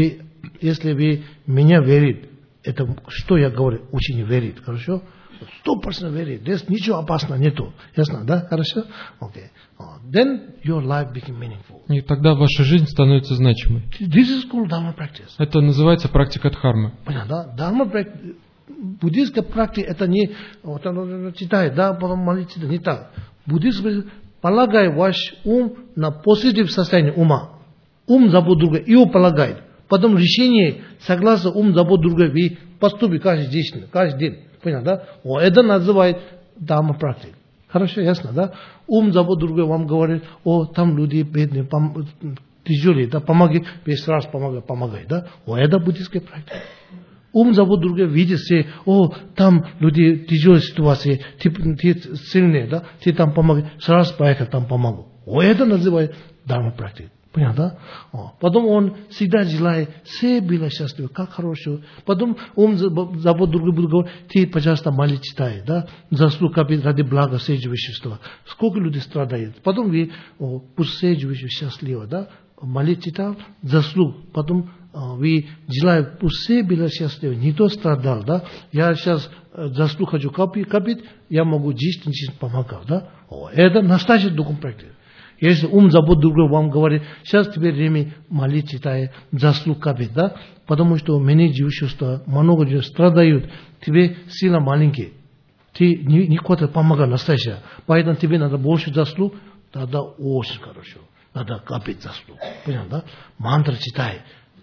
Если вы меня верите, это что я говорю, очень верит, хорошо? 100% верит. Здесь ничего опасного нету. Ясно, да? Хорошо? Okay. Then your life became meaningful. И тогда ваша жизнь становится значимой. This is called Dharma practice. Это называется практика дхармы. Понятно, да? Dharma practice, буддийская практика, это не вот оно читает, да, потом молиться, не так. Буддизм полагает ваш ум на позитив состояние ума. Ум забот другое, его полагает. Потом решение, согласно ум забот другое, вы поступите каждый день. Понятно, да? Это называют Dharma практика. Хорошо, ясно, да? Ум забот другое вам говорит, там люди бедные, тяжелые, да, помоги, весь раз помогай, да? Это буддийская практика. Ум забот другое, видит все, там люди тяжелые ситуации, ты сильный, да? Ты там помоги, сразу поехал, там помогу. Это называют Dharma практика. Понятно, да? Потом он всегда желает, все было счастливо, как хорошо. Потом ум забот другой будет говорить, ты, пожалуйста, молитву читай, да? Заслуг копить ради блага всех живых существ. Сколько людей страдает. Потом вы, пусть все живых счастливо, да? Молитву читал, заслуг. Потом вы желаете, пусть все было счастливо, никто страдал, да? Я сейчас заслуг хочу копить, я могу жизнь помогать, да? Это настоящий духовный практика. Если ум забот другой вам говорит, сейчас тебе время молить, читай, заслуг копить, да? Потому что меня живущество, много людей страдают, тебе сила маленькая, ты не кто-то помогает настоящая, поэтому тебе надо больше заслуг, тогда очень хорошо, надо копить заслуг, понятно, да? Мантра читай,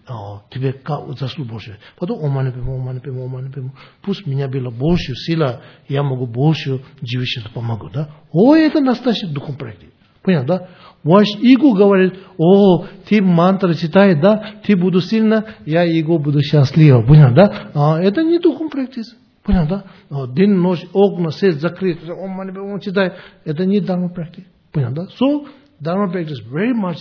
тебе заслуг больше, потом омани пему, пусть меня было больше сила, я могу больше живущество помогу, да? Это настоящий духовный проект. Понятно, да? Ваш эго говорит, ты мантра читай, да? Ты буду сильно, я эго буду счастлив. Понятно, да? Это не духовный практика. Понятно, да? День, ночь, окна, свет закрыт, он читает. Это не Dharma practice. Понятно, да? So, Dharma practice very much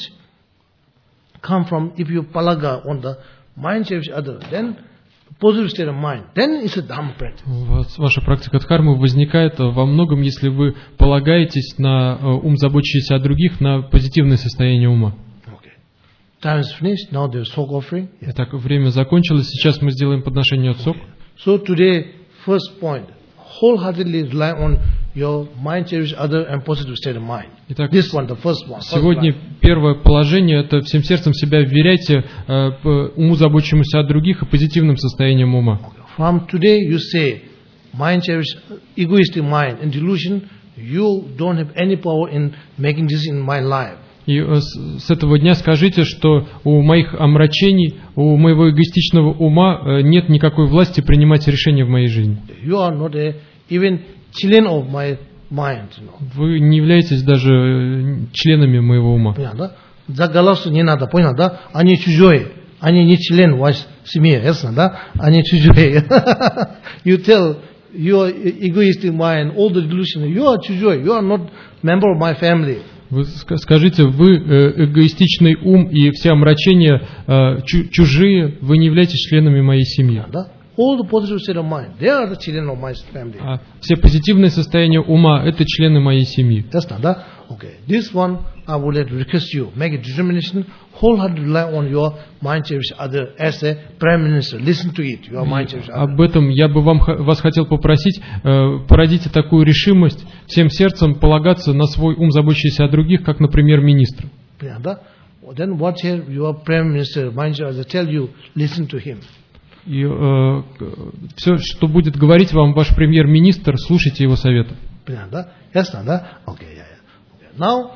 come from, if you palaga on the mind change other, then positive state of mind, then it's a Dharma practice. Ваша практика дхармы возникает во многом, если вы полагаетесь на ум, заботящийся о других, на позитивное состояние ума. Okay. Time is finished. Now there's soak offering. Итак, время закончилось. Сейчас мы сделаем подношение от сок. So today, first point, wholeheartedly rely on your mind cherish other and positive state of mind. Итак, this one, the first one. Сегодня первое положение – это всем сердцем себя вверяйте уму, заботящемуся о других, и позитивным состоянием ума. From today you say, mind cherish, egoistic mind and delusion, you don't have any power in making this in my life. И с этого дня скажите, что у моих омрачений, у моего эгоистичного ума нет никакой власти принимать решения в моей жизни. You are not even children of my mind. Вы не являетесь даже членами моего ума. Понятно? За голосу не надо, понял, да? Они чужие, они не член вашей семьи, ясно, да? Они чужие. You tell your egoistic mind, all the delusion, you are чужой, you are not member of my family. Вы скажите, вы эгоистичный ум и все омрачения чужие, вы не являетесь членами моей семьи. All the positive state of mind, they are the children of my family. Все позитивные состояния ума – это члены моей семьи. Okay. This one, I would like to request you, make a determination, wholeheartedly rely on your mind cherish other as a prime minister. Listen to it, your mind cherish other. Об этом я бы вас хотел попросить, породите такую решимость, всем сердцем полагаться на свой ум, заботящийся о других, как на премьер-министра. Then what your prime minister, mind cherish other, tell you, listen to him. И все, что будет говорить вам ваш премьер-министр, слушайте его советы. Now,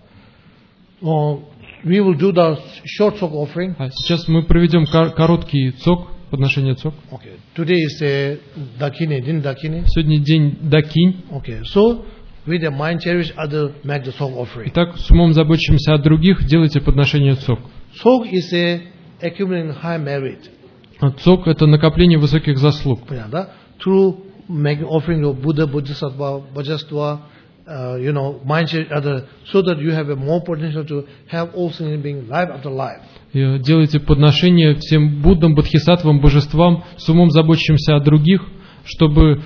we will do the short talk offering. Сейчас мы проведем короткий цок, подношение цок. Okay. Today is Dakini, день Dakini. Сегодня день Дакинь. Okay. So, with the mind cherish other, make the talk offering. Итак, с умом заботящимся о других, делайте подношение цок. Talk is a accumulating high merit. Цок – это накопление высоких заслуг. Through making offering of Buddha, Bodhisattva, Vajrasattva, mind cherish other, so that you have a more potential to have all things being life after life. Делайте подношение всем Буддам, Бодхисаттвам, божествам с умом заботящимся о других, чтобы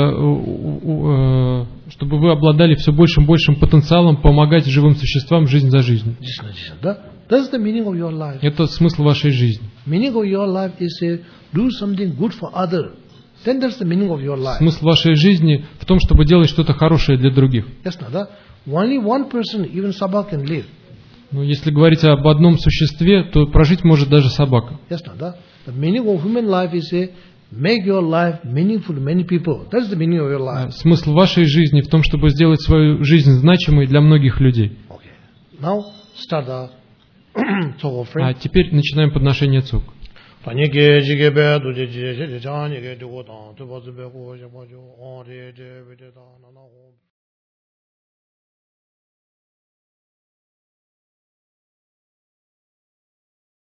вы обладали все большим и большим потенциалом помогать живым существам жизнь за жизнью. That's the meaning of your life. Это смысл вашей жизни. Meaning of your life is do something good for others. Then that's the meaning of your life. Смысл вашей жизни в том, чтобы делать что-то хорошее для других. Only one person, even собака, can live. Но если говорить об одном существе, то прожить может даже собака. The meaning of human life is make your life meaningful to many people. That's the meaning of your life. Смысл вашей жизни в том, чтобы сделать свою жизнь значимой для многих людей. Okay. Now start the talk offering. А теперь начинаем подношение цок.